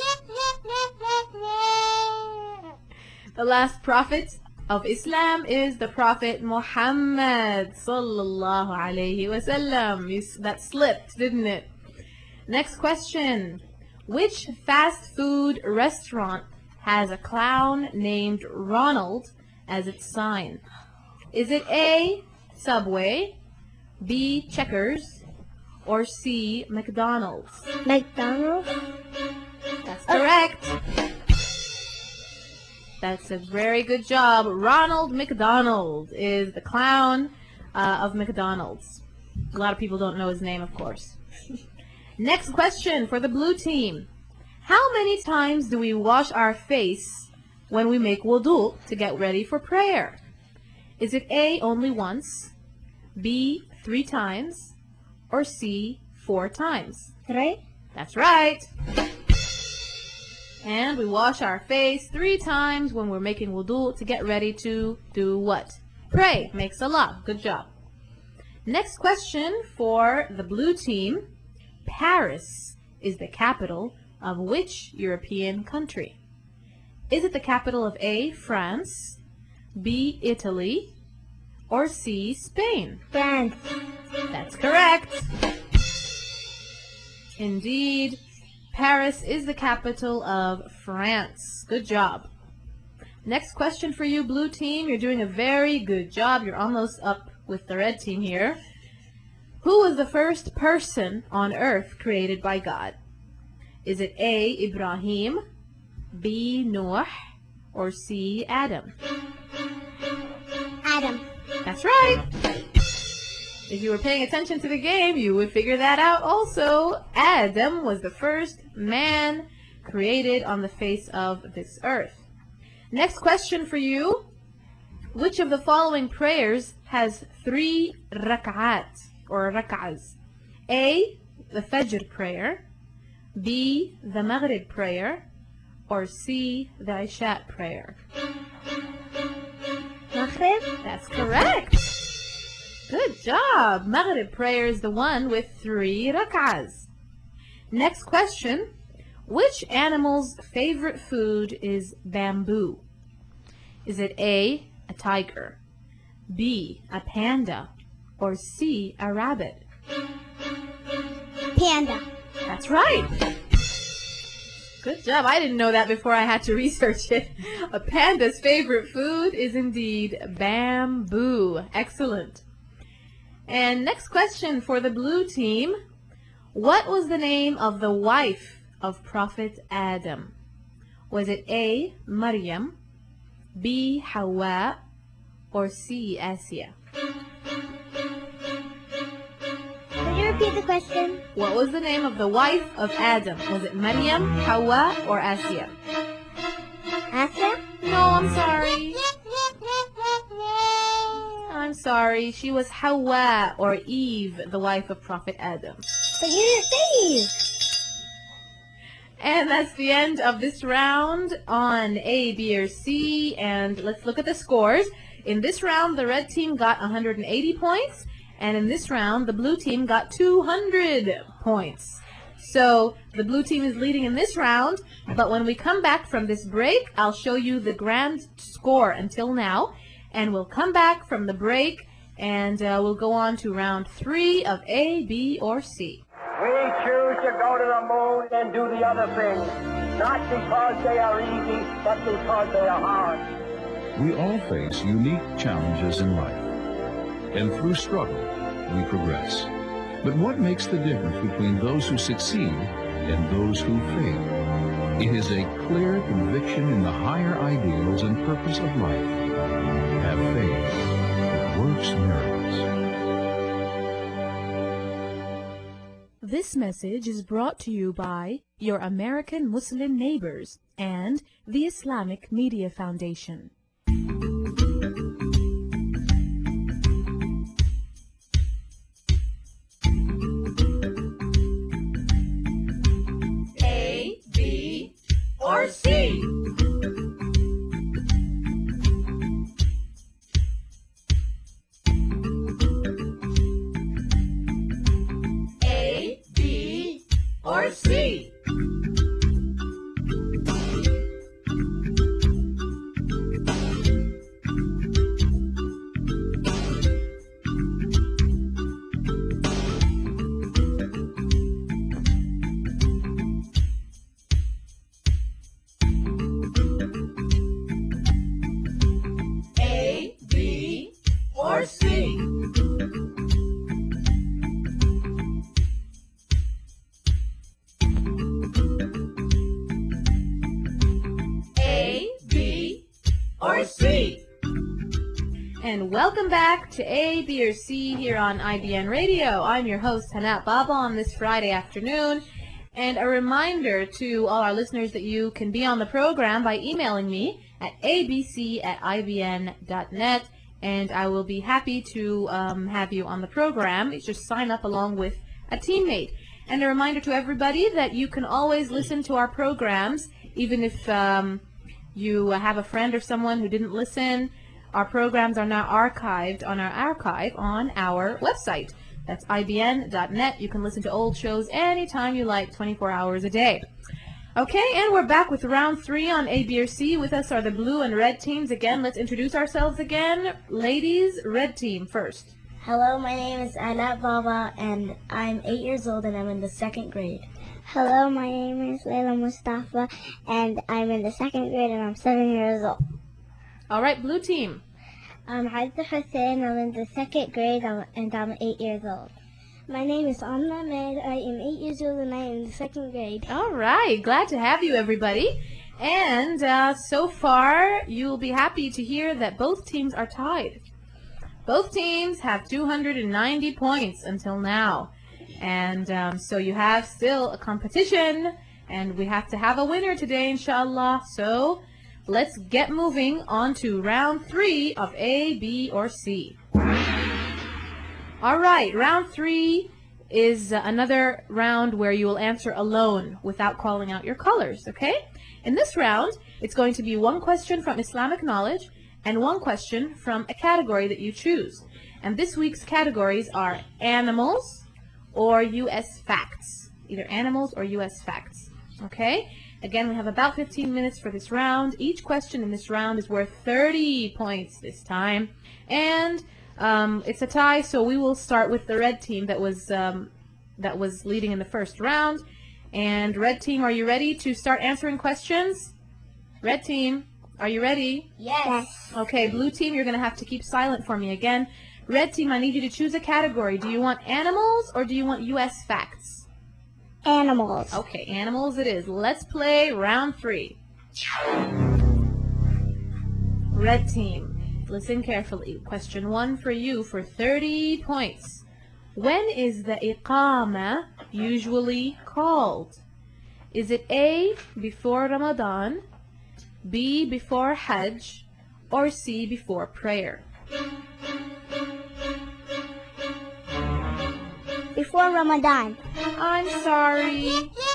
S1: The last prophet of Islam is the Prophet Muhammad sallallahu alayhi wasallam. That slipped, didn't it? Next question. Which fast food restaurant has a clown named Ronald as its sign? Is it A, Subway, B, Checkers, or C, McDonald's?
S15: McDonald's?
S1: That's correct. That's a very good job. Ronald McDonald is the clown of McDonald's. A lot of people don't know his name, of course. Next question for the blue team. How many times do we wash our face when we make wudu to get ready for prayer? Is it A, only once, B, 3 times, or C, 4 times?
S15: 3.
S1: That's right. And we wash our face 3 times when we're making wudu to get ready to do what? Pray. Make salah. Good job. Next question for the blue team. Paris is the capital of which European country? Is it the capital of A, France, B, Italy, or C, Spain?
S15: France.
S1: That's correct. Indeed, Paris is the capital of France. Good job. Next question for you, blue team. You're doing a very good job. You're almost up with the red team here. Who was the first person on earth created by God? Is it A, Ibrahim, B, Noah, or C, Adam?
S15: Adam.
S1: That's right. If you were paying attention to the game, you would figure that out also. Adam was the first man created on the face of this earth. Next question for you. Which of the following prayers has 3 rak'at or rak'ahs? A, the Fajr prayer, B, the Maghrib prayer, or C, the Isha prayer?
S15: Maghrib?
S1: That's correct. Good job. Maghrib prayer is the one with 3 rak'ahs. Next question. Which animal's favorite food is bamboo? Is it A, a tiger, B, a panda, or C, a rabbit?
S15: Panda.
S1: That's right. Good job. I didn't know that before I had to research it. A panda's favorite food is indeed bamboo. Excellent. And next question for the blue team. What was the name of the wife of Prophet Adam? Was it A, Maryam, B, Hawa, or C, Asya?
S15: Could you repeat the question?
S1: What was the name of the wife of Adam? Was it Maryam, Hawa, or Asya?
S15: Asya?
S1: No, I'm sorry. I'm sorry. She was Hawa, or Eve, the wife of Prophet Adam.
S15: But you didn't say Eve.
S1: And that's the end of this round on A, B, or C. And let's look at the scores. In this round, the red team got 180 points. And in this round, the blue team got 200 points. So the blue team is leading in this round. But when we come back from this break, I'll show you the grand score until now. And we'll come back from the break and we'll go on to round 3 of A, B, or C.
S16: We choose to go to the moon and do the other things, not because they are easy, but because they are hard.
S17: We all face unique challenges in life, and through struggle, we progress. But what makes the difference between those who succeed and those who fail? It is a clear conviction in the higher ideals and purpose of life. Have faith. It works miracles.
S1: This message is brought to you by your American Muslim neighbors and the Islamic Media Foundation.
S7: A, B, or C? A, B, or C?
S18: And welcome back to A, B, or C here on IBN Radio. I'm your host, Hana Baba, on this Friday afternoon. And a reminder to all our listeners that you can be on the program by emailing me at abc@ibn.net, and I will be happy to have you on the program. It's just sign up along with a teammate. And a reminder to everybody that you can always listen to our programs, even if you have a friend or someone who didn't listen. Our programs are now archived on our archive on our website. That's ibn.net. You can listen to old shows anytime you like, 24 hours a day. Okay, and we're back with round 3 on A, B, or C. With us are the blue and red teams. Again, let's introduce ourselves again. Ladies, red team first.
S13: Hello, my name is Anat Baba, and I'm 8 years old, and I'm in the 2nd grade.
S15: Hello, my name is Layla Mustafa, and I'm in the 2nd grade, and I'm 7 years old.
S18: All right, blue team.
S15: I'm Haida Hussein, I'm in the 2nd grade, and I'm 8 years old. My name is Amna Ahmed, I am 8 years old, and I am in the 2nd grade.
S18: All right, glad to have you, everybody. And so far, you'll be happy to hear that both teams are tied. Both teams have 290 points until now. And so you have still a competition, and we have to have a winner today, inshallah. So let's get moving on to round 3 of A, B, or C. All right, round 3 is another round where you will answer alone without calling out your colors, okay? In this round, it's going to be one question from Islamic knowledge and one question from a category that you choose. And this week's categories are animals or U.S. facts. Either animals or U.S. facts, okay? Again, we have about 15 minutes for this round. Each question in this round is worth 30 points this time. And it's a tie, so we will start with the red team that was leading in the first round. And red team, are you ready to start answering questions? Red team, are you ready?
S13: Yes.
S18: Okay, blue team, you're going to have to keep silent for me again. Red team, I need you to choose a category. Do you want animals or do you want U.S. facts?
S15: Animals.
S18: Okay, animals it is. Let's play round 3. Red team, listen carefully. Question 1 for you for 30 points. When is the iqama usually called? Is it A, before Ramadan, B, before Hajj, or C, before prayer?
S15: Before Ramadan.
S18: I'm sorry.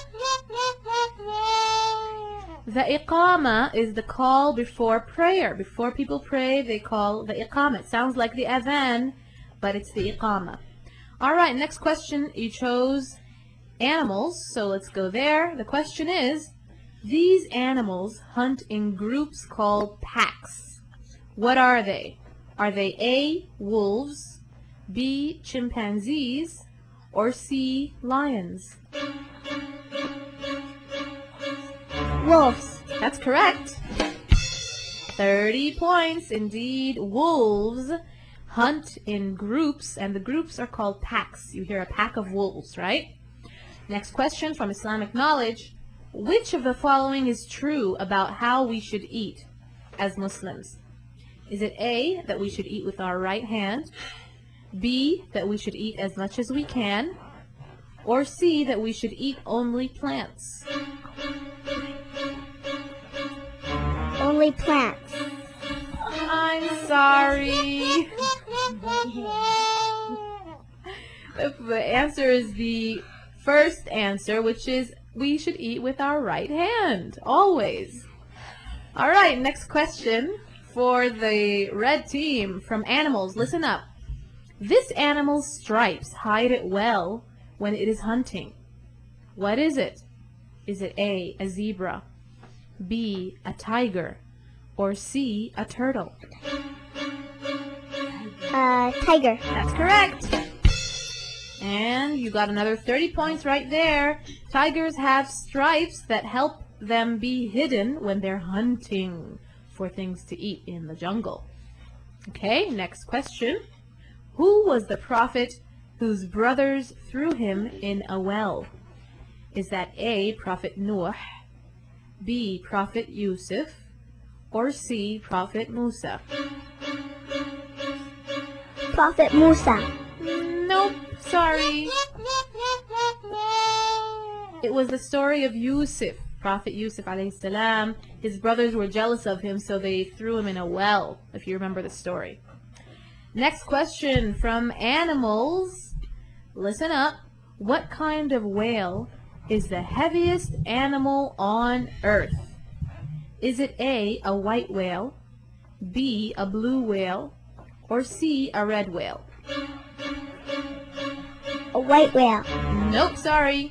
S18: The iqama is the call before prayer. Before people pray, they call the iqama. It sounds like the adhan, but it's the iqama. All right, next question. You chose animals, so let's go there. The question is, these animals hunt in groups called packs. What are they? Are they A, wolves, B, chimpanzees, or C, lions?
S15: Wolves.
S18: That's correct. 30 points. Indeed, wolves hunt in groups, and the groups are called packs. You hear a pack of wolves, right? Next question from Islamic knowledge. Which of the following is true about how we should eat as Muslims? Is it A, that we should eat with our right hand, B, that we should eat as much as we can, or C, that we should eat only plants?
S15: Only plants.
S18: I'm sorry. The answer is the first answer, which is we should eat with our right hand, always. All right, next question for the red team from animals. Listen up. This animal's stripes hide it well when it is hunting. What is it? Is it A, a zebra, B, a tiger, or C, a turtle?
S15: Tiger.
S18: That's correct. And you got another 30 points right there. Tigers have stripes that help them be hidden when they're hunting for things to eat in the jungle. Okay, next question. Who was the prophet whose brothers threw him in a well? Is that A, Prophet Nuh, B, Prophet Yusuf, or C, Prophet Musa?
S15: Prophet Musa.
S18: Nope, sorry. It was the story of Yusuf, Prophet Yusuf alayhi salam. His brothers were jealous of him, so they threw him in a well, if you remember the story. Next question from animals. Listen up. What kind of whale is the heaviest animal on earth? Is it A, a white whale, B, a blue whale, or C, a red whale?
S15: A white whale.
S18: Nope, sorry.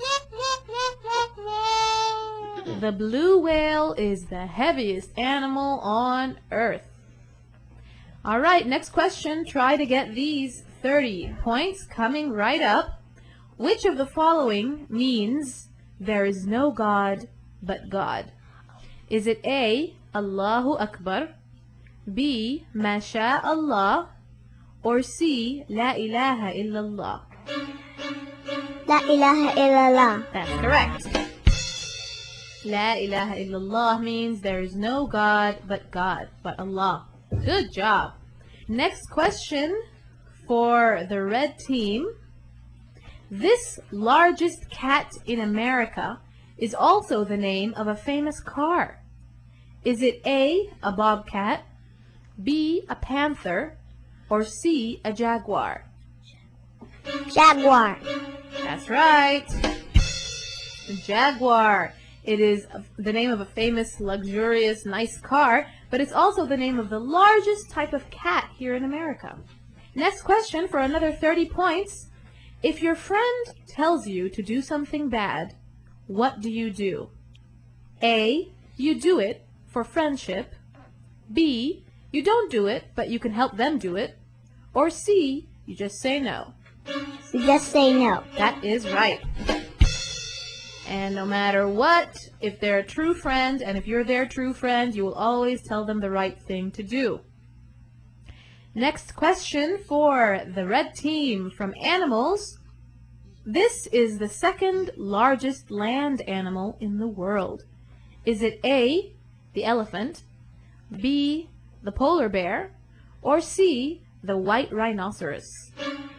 S18: The blue whale is the heaviest animal on earth. Alright, next question. Try to get these 30 points coming right up. Which of the following means there is no God but God? Is it A, Allahu Akbar, B, Masha Allah, or C, La ilaha illallah?
S15: La ilaha illallah.
S18: That's correct. La ilaha illallah means there is no God, but Allah. Good job. Next question for the red team. This largest cat in America is also the name of a famous car. Is it A, a bobcat, B, a panther, or C, a jaguar?
S15: Jaguar.
S18: That's right. The jaguar. It is the name of a famous, luxurious, nice car, but it's also the name of the largest type of cat here in America. Next question for another 30 points. If your friend tells you to do something bad, what do you do? A, you do it for friendship. B, you don't do it, but you can help them do it. Or C, you just say no.
S15: You just say no.
S18: That is right. And no matter what, if they're a true friend, and if you're their true friend, you will always tell them the right thing to do. Next question for the red team from animals. This is the second largest land animal in the world. Is it A, the elephant, B, the polar bear, or C, the white rhinoceros?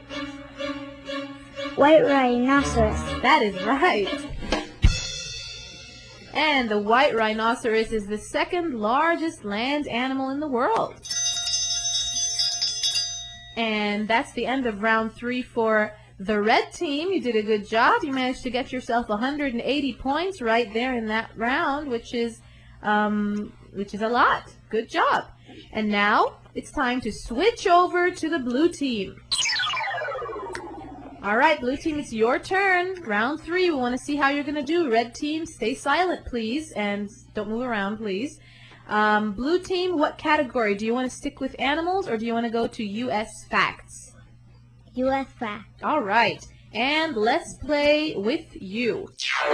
S15: White rhinoceros.
S18: That is right. And the white rhinoceros is the second largest land animal in the world. And that's the end of round 3 for the red team. You did a good job. You managed to get yourself 180 points right there in that round, which is a lot. Good job. And now it's time to switch over to the blue team. All right, blue team, it's your turn. Round 3, we want to see how you're going to do. Red team, stay silent, please, and don't move around, please. Blue team, what category? Do you want to stick with animals, or do you want to go to U.S. facts?
S15: U.S. facts.
S18: All right, and let's play with you.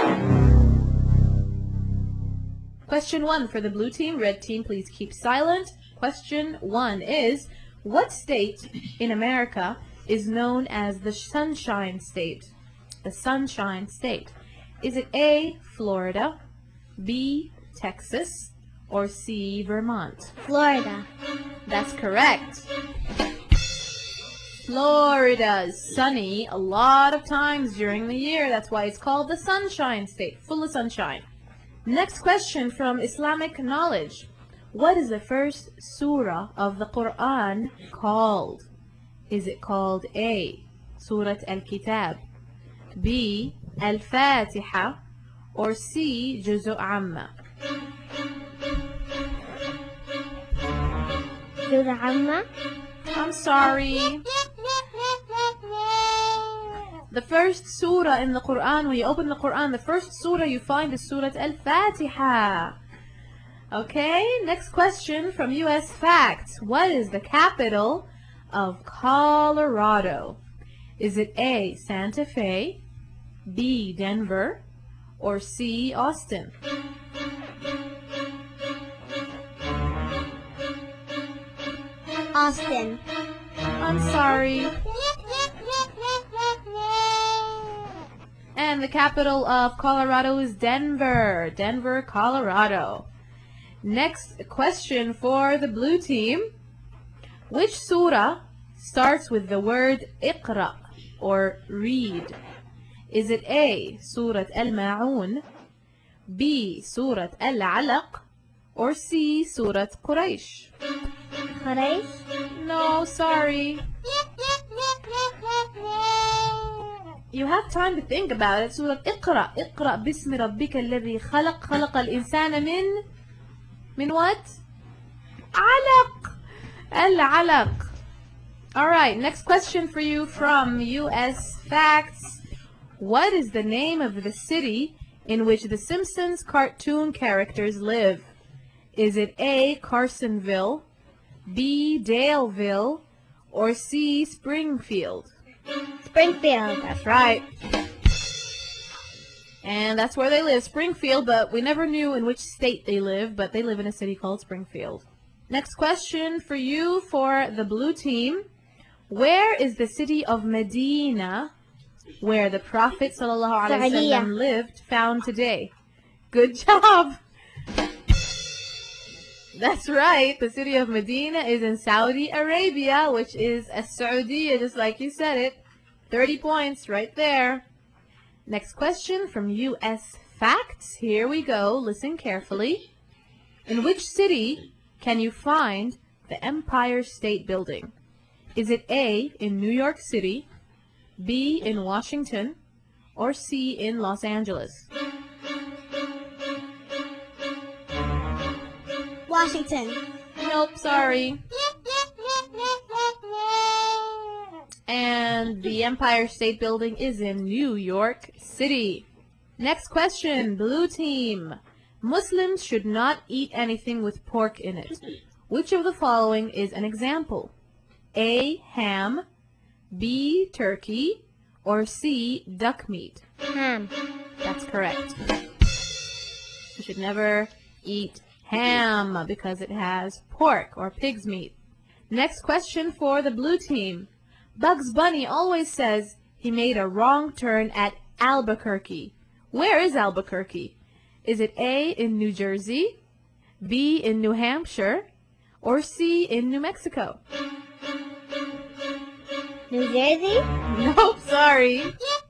S18: Question 1 for the blue team. Red team, please keep silent. Question 1 is, what state in America is known as the Sunshine State? The Sunshine State. Is it A, Florida, B, Texas, or C, Vermont?
S15: Florida.
S18: That's correct. Florida is sunny a lot of times during the year. That's why it's called the Sunshine State, full of sunshine. Next question from Islamic knowledge. What is the first surah of the Quran called? Is it called A, Surah Al-Kitab, B, Al-Fatiha, or C, Juzu Amma?
S15: Juzu Amma?
S18: I'm sorry. The first surah in the Quran, when you open the Quran, the first surah you find is Surah Al-Fatiha. Okay, next question from U.S. Facts. What is the capital of Colorado? Is it A, Santa Fe, B, Denver, or C, Austin?
S15: Austin.
S18: I'm sorry. And the capital of Colorado is Denver. Denver, Colorado. Next question for the blue team. Which surah starts with the word اقرأ or read? Is it A, Surah Al-Ma'un, B, Surah Al-Alaq, or C, Surah Quraysh?
S15: Quraysh?
S18: No, sorry. You have time to think about it. Surah اقرأ اقرأ باسم ربك الذي خلق خلق الإنسان من what? علق. Al-Alaq. Alright, next question for you from US Facts. What is the name of the city in which the Simpsons cartoon characters live? Is it A, Carsonville, B, Daleville, or C, Springfield?
S15: Springfield.
S18: That's right. And that's where they live, Springfield, but we never knew in which state they live, but they live in a city called Springfield. Next question for you for the blue team. Where is the city of Medina, where the Prophet ﷺ lived, found today? Good job. That's right. The city of Medina is in Saudi Arabia, which is a Saudiya, just like you said it. 30 points right there. Next question from US Facts. Here we go. Listen carefully. In which city can you find the Empire State Building? Is it A, in New York City, B, in Washington, or C, in Los Angeles?
S15: Washington.
S18: Nope, sorry. And the Empire State Building is in New York City. Next question, blue team. Muslims should not eat anything with pork in it. Which of the following is an example? A, ham, B, turkey, or C, duck meat?
S15: Ham.
S18: That's correct. You should never eat ham because it has pork or pig's meat. Next question for the blue team. Bugs Bunny always says he made a wrong turn at Albuquerque. Where is Albuquerque? Is it A, in New Jersey, B, in New Hampshire, or C, in New Mexico?
S15: New Jersey?
S18: Nope, sorry.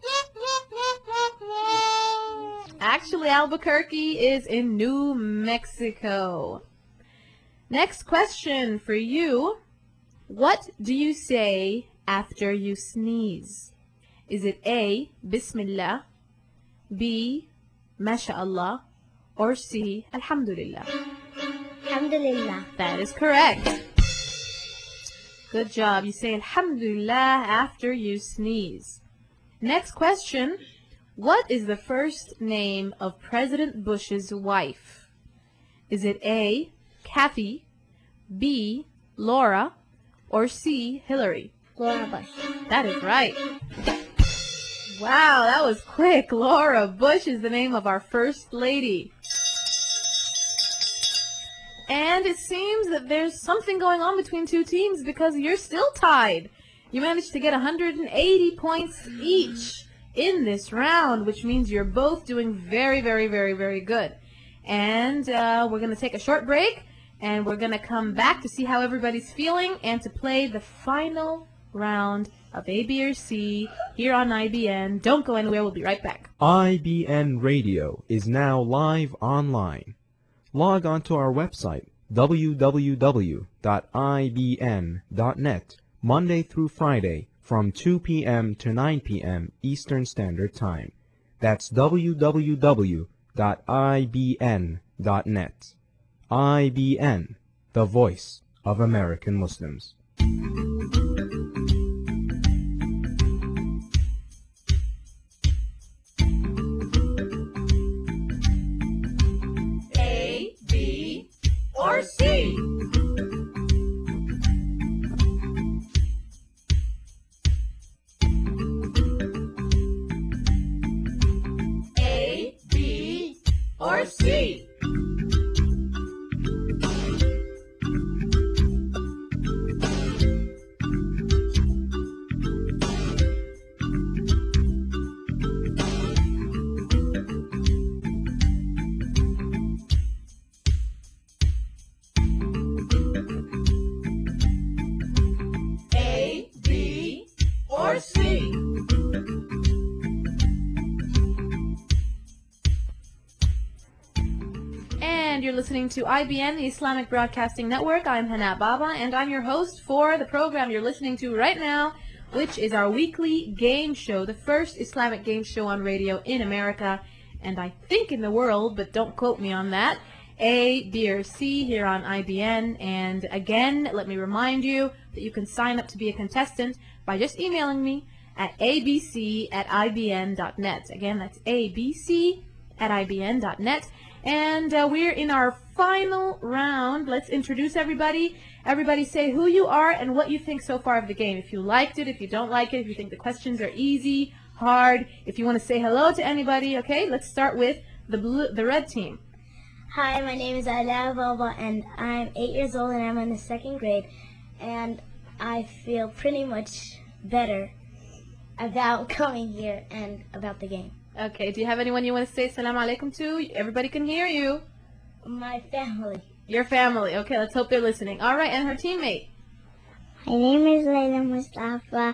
S18: Actually, Albuquerque is in New Mexico. Next question for you. What do you say after you sneeze? Is it A, Bismillah, B, MashaAllah, or C, Alhamdulillah?
S15: Alhamdulillah.
S18: That is correct. Good job. You say Alhamdulillah after you sneeze. Next question. What is the first name of President Bush's wife? Is it A, Kathy, B, Laura, or C, Hillary?
S15: Laura Bush.
S18: That is right. Wow, that was quick. Laura Bush is the name of our First Lady. And it seems that there's something going on between two teams because you're still tied. You managed to get 180 points each in this round, which means you're both doing very, very, very, very good. And we're going to take a short break, and we're going to come back to see how everybody's feeling and to play the final round of A, B, or C here on IBN. Don't go anywhere. We'll be right back.
S14: IBN Radio is now live online. Log on to our website, www.ibn.net, Monday through Friday from 2 p.m. to 9 p.m. Eastern Standard Time. That's www.ibn.net. IBN, the voice of American Muslims.
S7: A, B, or C? A, B, or C? A,
S18: listening to IBN, the Islamic Broadcasting Network. I'm Hana Baba, and I'm your host for the program you're listening to right now, which is our weekly game show, the first Islamic game show on radio in America, and I think in the world, but don't quote me on that. A, B, or C here on IBN. And again, let me remind you that you can sign up to be a contestant by just emailing me at abc@ibn.net. Again, that's abc@ibn.net. And we're in our final round. Let's introduce everybody. Everybody say who you are and what you think so far of the game. If you liked it, if you don't like it, if you think the questions are easy, hard, if you want to say hello to anybody. Okay, let's start with the red team.
S13: Hi, my name is Ala Baba, and I'm 8 years old, and I'm in the 2nd grade, and I feel pretty much better about coming here and about the game.
S18: Okay, do you have anyone you want to say salam alaikum to? Everybody can hear you.
S13: My family.
S18: Your family. Okay, let's hope they're listening. All right, and her teammate.
S15: My name is Layla Mustafa.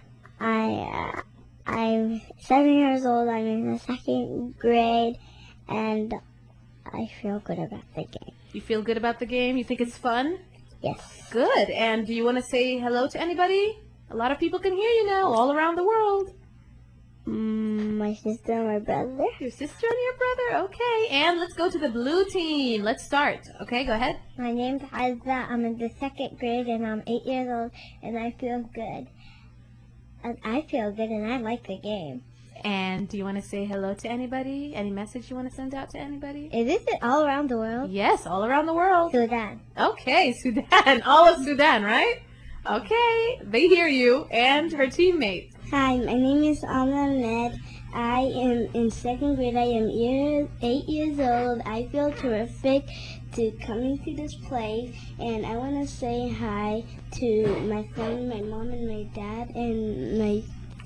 S15: I'm 7 years old. I'm in the 2nd grade, and I feel good about the game.
S18: You feel good about the game? You think it's fun?
S15: Yes.
S18: Good. And do you want to say hello to anybody? A lot of people can hear you now, all around the world.
S15: My sister and my brother.
S18: Your sister and your brother? Okay. And let's go to the blue team. Let's start. Okay, go ahead.
S15: My name's Azza. I'm in the 2nd grade, and I'm 8 years old, and I feel good. And I feel good, and I like the game.
S18: And do you want to say hello to anybody? Any message you want to send out to anybody?
S15: Is this all around the world?
S18: Yes, all around the world.
S15: Sudan.
S18: Okay, Sudan. All of Sudan, right? Okay, they hear you. And her teammate.
S15: Hi, my name is Anna Ahmed. I am in 2nd grade. I am 8 years old. I feel terrific to coming to this place, and I want to say hi to my family, my mom and my dad, and my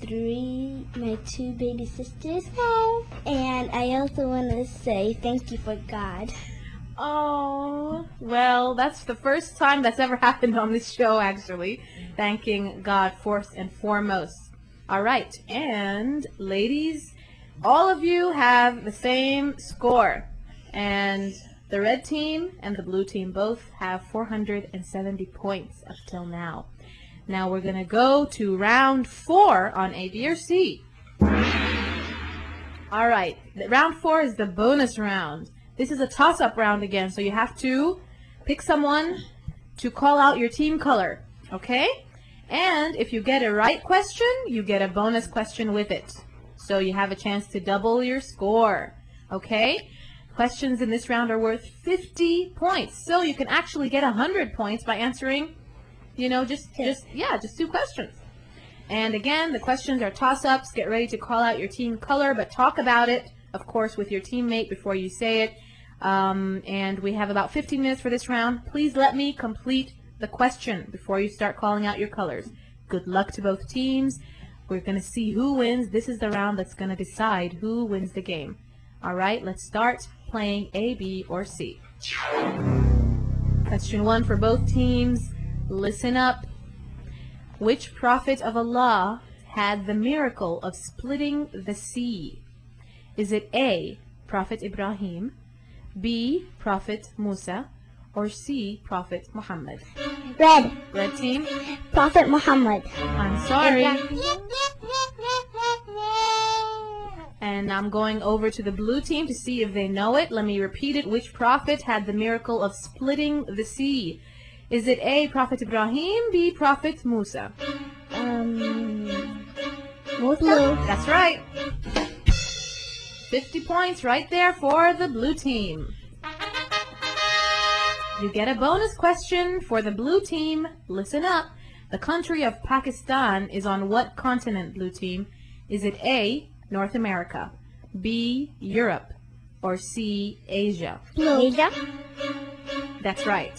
S15: 2 baby sisters.
S18: Oh.
S15: And I also want to say thank you for God.
S18: Oh, well, that's the first time that's ever happened on this show, actually. Thanking God first and foremost. All right, and ladies, all of you have the same score. And the red team and the blue team both have 470 points up till now. Now we're going to go to round 4 on A, B, or C. All right, round 4 is the bonus round. This is a toss-up round again, so you have to pick someone to call out your team color, okay? And if you get a right question, you get a bonus question with it. So you have a chance to double your score, okay? Questions in this round are worth 50 points, so you can actually get 100 points by answering just 2 questions. And again, the questions are toss-ups. Get ready to call out your team color, but talk about it, of course, with your teammate before you say it. And we have about 15 minutes for this round. Please let me complete the question before you start calling out your colors. Good luck to both teams. We're going to see who wins. This is the round that's going to decide who wins the game. All right, let's start playing A, B, or C. Question 1 for both teams. Listen up. Which prophet of Allah had the miracle of splitting the sea? Is it A, Prophet Ibrahim, B, Prophet Musa, or C, Prophet Muhammad?
S15: Red.
S18: Red team?
S15: Prophet Muhammad.
S18: I'm sorry. And I'm going over to the blue team to see if they know it. Let me repeat it. Which prophet had the miracle of splitting the sea? Is it A, Prophet Ibrahim, B, Prophet Musa?
S15: Musa.
S18: That's right. 50 points right there for the blue team. You get a bonus question for the blue team. Listen up. The country of Pakistan is on what continent, blue team? Is it A, North America, B, Europe, or C, Asia?
S15: Asia.
S18: That's right.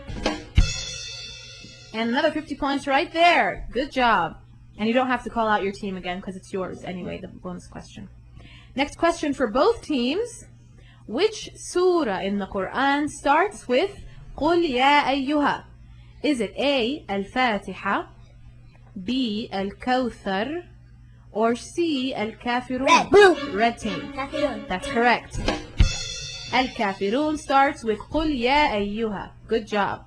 S18: And another 50 points right there. Good job. And you don't have to call out your team again because it's yours anyway, the bonus question. Next question for both teams. Which surah in the Quran starts with قُلْ يَا أَيُّهَا? Is it A, Al-Fatiha, B, Al-Kawthar, or C, Al-Kafirun?
S15: Red. Blue.
S18: Red team.
S15: Kafirun.
S18: That's correct. الكافرون starts with قل يا أيها. Good job.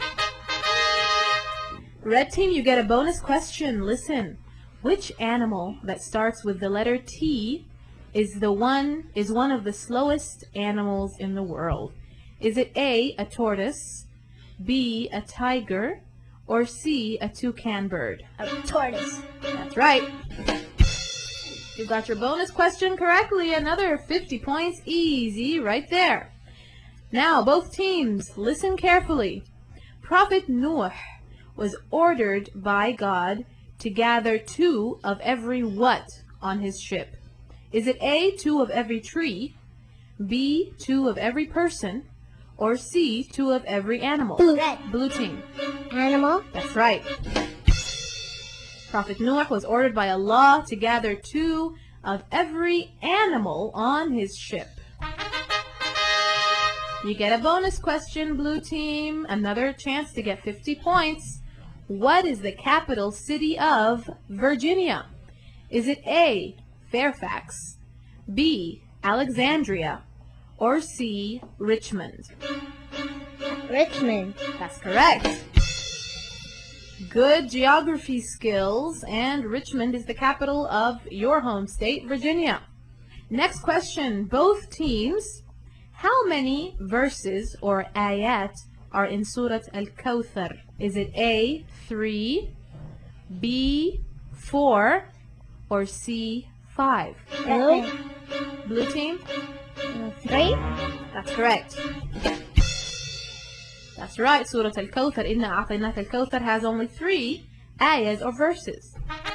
S18: Red team, you get a bonus question. Listen. Which animal that starts with the letter T is one of the slowest animals in the world? Is it A, a tortoise, B, a tiger, or C, a toucan bird?
S13: A tortoise.
S18: That's right. You got your bonus question correctly. Another 50 points. Easy right there. Now, both teams, listen carefully. Prophet Nuh was ordered by God to gather 2 of every what on his ship? Is it A, 2 of every tree, B, 2 of every person, or C, 2 of every animal? Blue team.
S13: Animal.
S18: That's right. Prophet Noah was ordered by Allah to gather 2 of every animal on his ship. You get a bonus question, blue team. Another chance to get 50 points. What is the capital city of Virginia? Is it A, Fairfax, B, Alexandria, or C, Richmond?
S13: Richmond.
S18: That's correct. Good geography skills, and Richmond is the capital of your home state, Virginia. Next question, both teams. How many verses or ayat are in Surah Al-Kawthar? Is it A, 3, B, 4, or C, 5?
S13: Blue.
S18: Blue team?
S13: 3.
S18: That's correct. That's right. Surah Al-Kawthar, Inna A'tainaka Al-Kawthar, has only 3 ayahs or verses.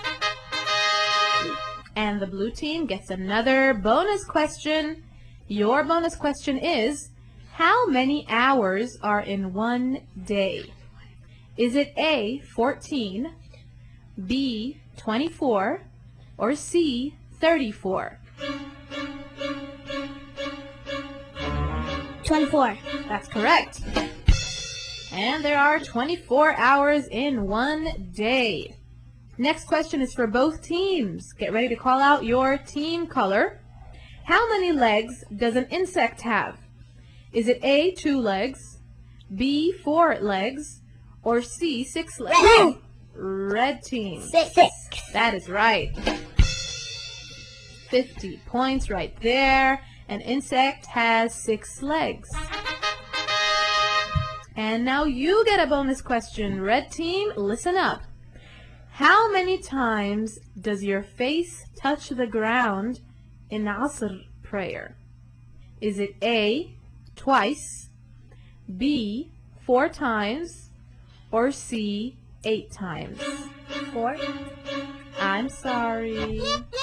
S18: And the blue team gets another bonus question. Your bonus question is, how many hours are in one day? Is it A, 14, B, 24, or C, 34?
S13: 24.
S18: That's correct. And there are 24 hours in one day. Next question is for both teams. Get ready to call out your team color. How many legs does an insect have? Is it A, 2 legs, B, 4 legs, or C, 6 legs?
S13: Red.
S18: Red team.
S13: 6.
S18: That is right. 50 points right there. An insect has 6 legs. And now you get a bonus question. Red team, listen up. How many times does your face touch the ground in Asr prayer? Is it A, twice, B, 4 times, or C, 8 times?
S13: 4.
S18: I'm sorry.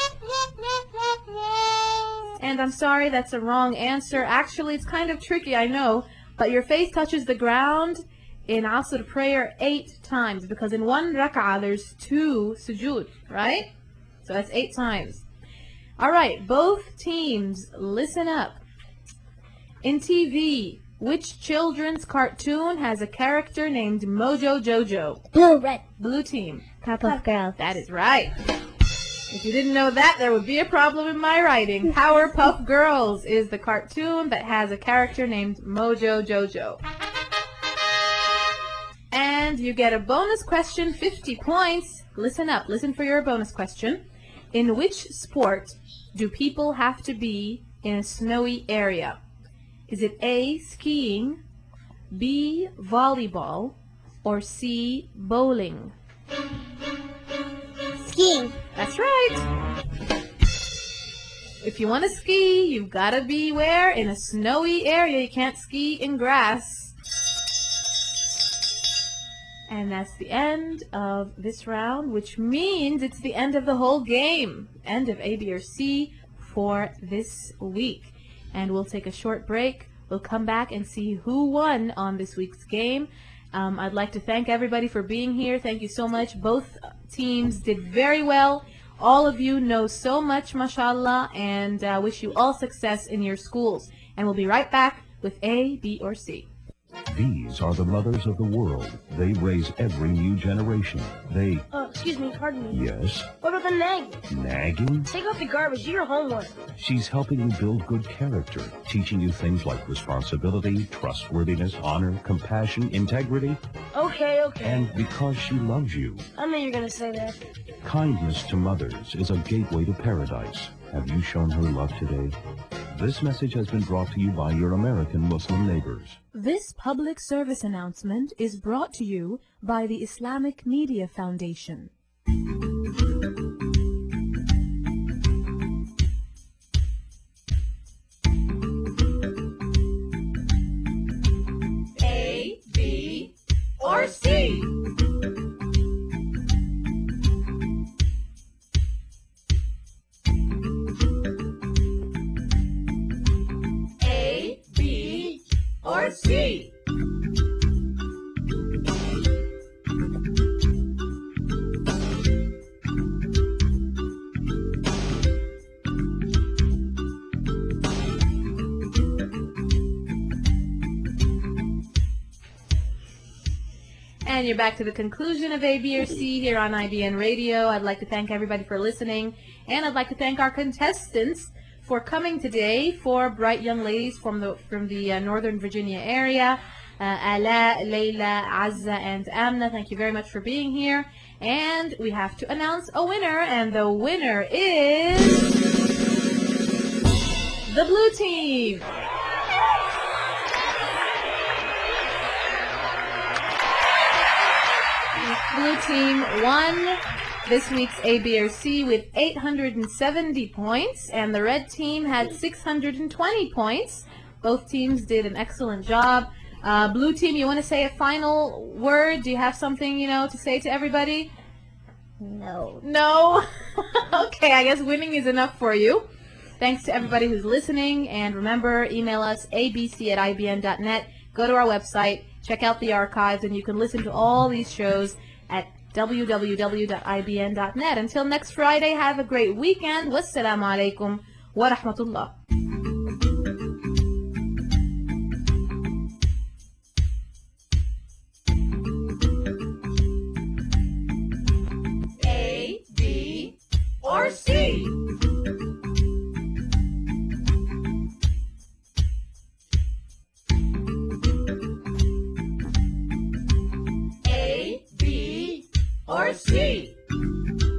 S18: And I'm sorry, that's a wrong answer. Actually, it's kind of tricky, I know, but your face touches the ground in Asr prayer 8 times, because in one rak'ah there's 2 sujood, right? So that's 8 times. Alright, both teams, listen up. In TV, which children's cartoon has a character named Mojo Jojo?
S13: Blue. Red.
S18: Blue team.
S13: Powerpuff Girls.
S18: That is right. If you didn't know that, there would be a problem in my writing. Powerpuff Girls is the cartoon that has a character named Mojo Jojo. And you get a bonus question, 50 points. Listen up, listen for your bonus question. In which sport do people have to be in a snowy area? Is it A, skiing, B, volleyball, or C, bowling?
S13: Skiing.
S18: That's right. If you want to ski, you've got to be where? In a snowy area. You can't ski in grass. And that's the end of this round, which means it's the end of the whole game. End of A, B, or C for this week. And we'll take a short break. We'll come back and see who won on this week's game. I'd like to thank everybody for being here. Thank you so much. Both teams did very well. All of you know so much, mashallah, and wish you all success in your schools. And we'll be right back with A, B, or C.
S17: These are the mothers of the world. They raise every new generation. They
S19: Excuse me, pardon me.
S17: Yes?
S19: What about the nagging?
S17: Nagging?
S19: Take out the garbage, do your homework.
S17: She's helping you build good character, teaching you things like responsibility, trustworthiness, honor, compassion, integrity,
S19: Okay.
S17: and because she loves you.
S19: I knew you were going to say that.
S17: Kindness to mothers is a gateway to paradise. Have you shown her love today? This message has been brought to you by your American Muslim neighbors.
S1: This public service announcement is brought to you by the Islamic Media Foundation.
S7: A, B, or C? A, B, or C?
S18: And you're back to the conclusion of A, B, or C here on IBN Radio. I'd like to thank everybody for listening, and I'd like to thank our contestants for coming today. 4 bright young ladies from the Northern Virginia area. Ala, Layla, Azza, and Amna, thank you very much for being here. And we have to announce a winner, and the winner is the blue team. Blue team won this week's A, B, or C with 870 points, and the red team had 620 points. Both teams did an excellent job. Blue team, you want to say a final word? Do you have something, to say to everybody?
S13: No.
S18: No? Okay, I guess winning is enough for you. Thanks to everybody who's listening, and remember, email us abc@ibn.net. Go to our website, check out the archives, and you can listen to all these shows at www.ibn.net. Until next Friday, have a great weekend. Wassalamu alaikum wa rahmatullah.
S7: A, B, or C? A, B, or C?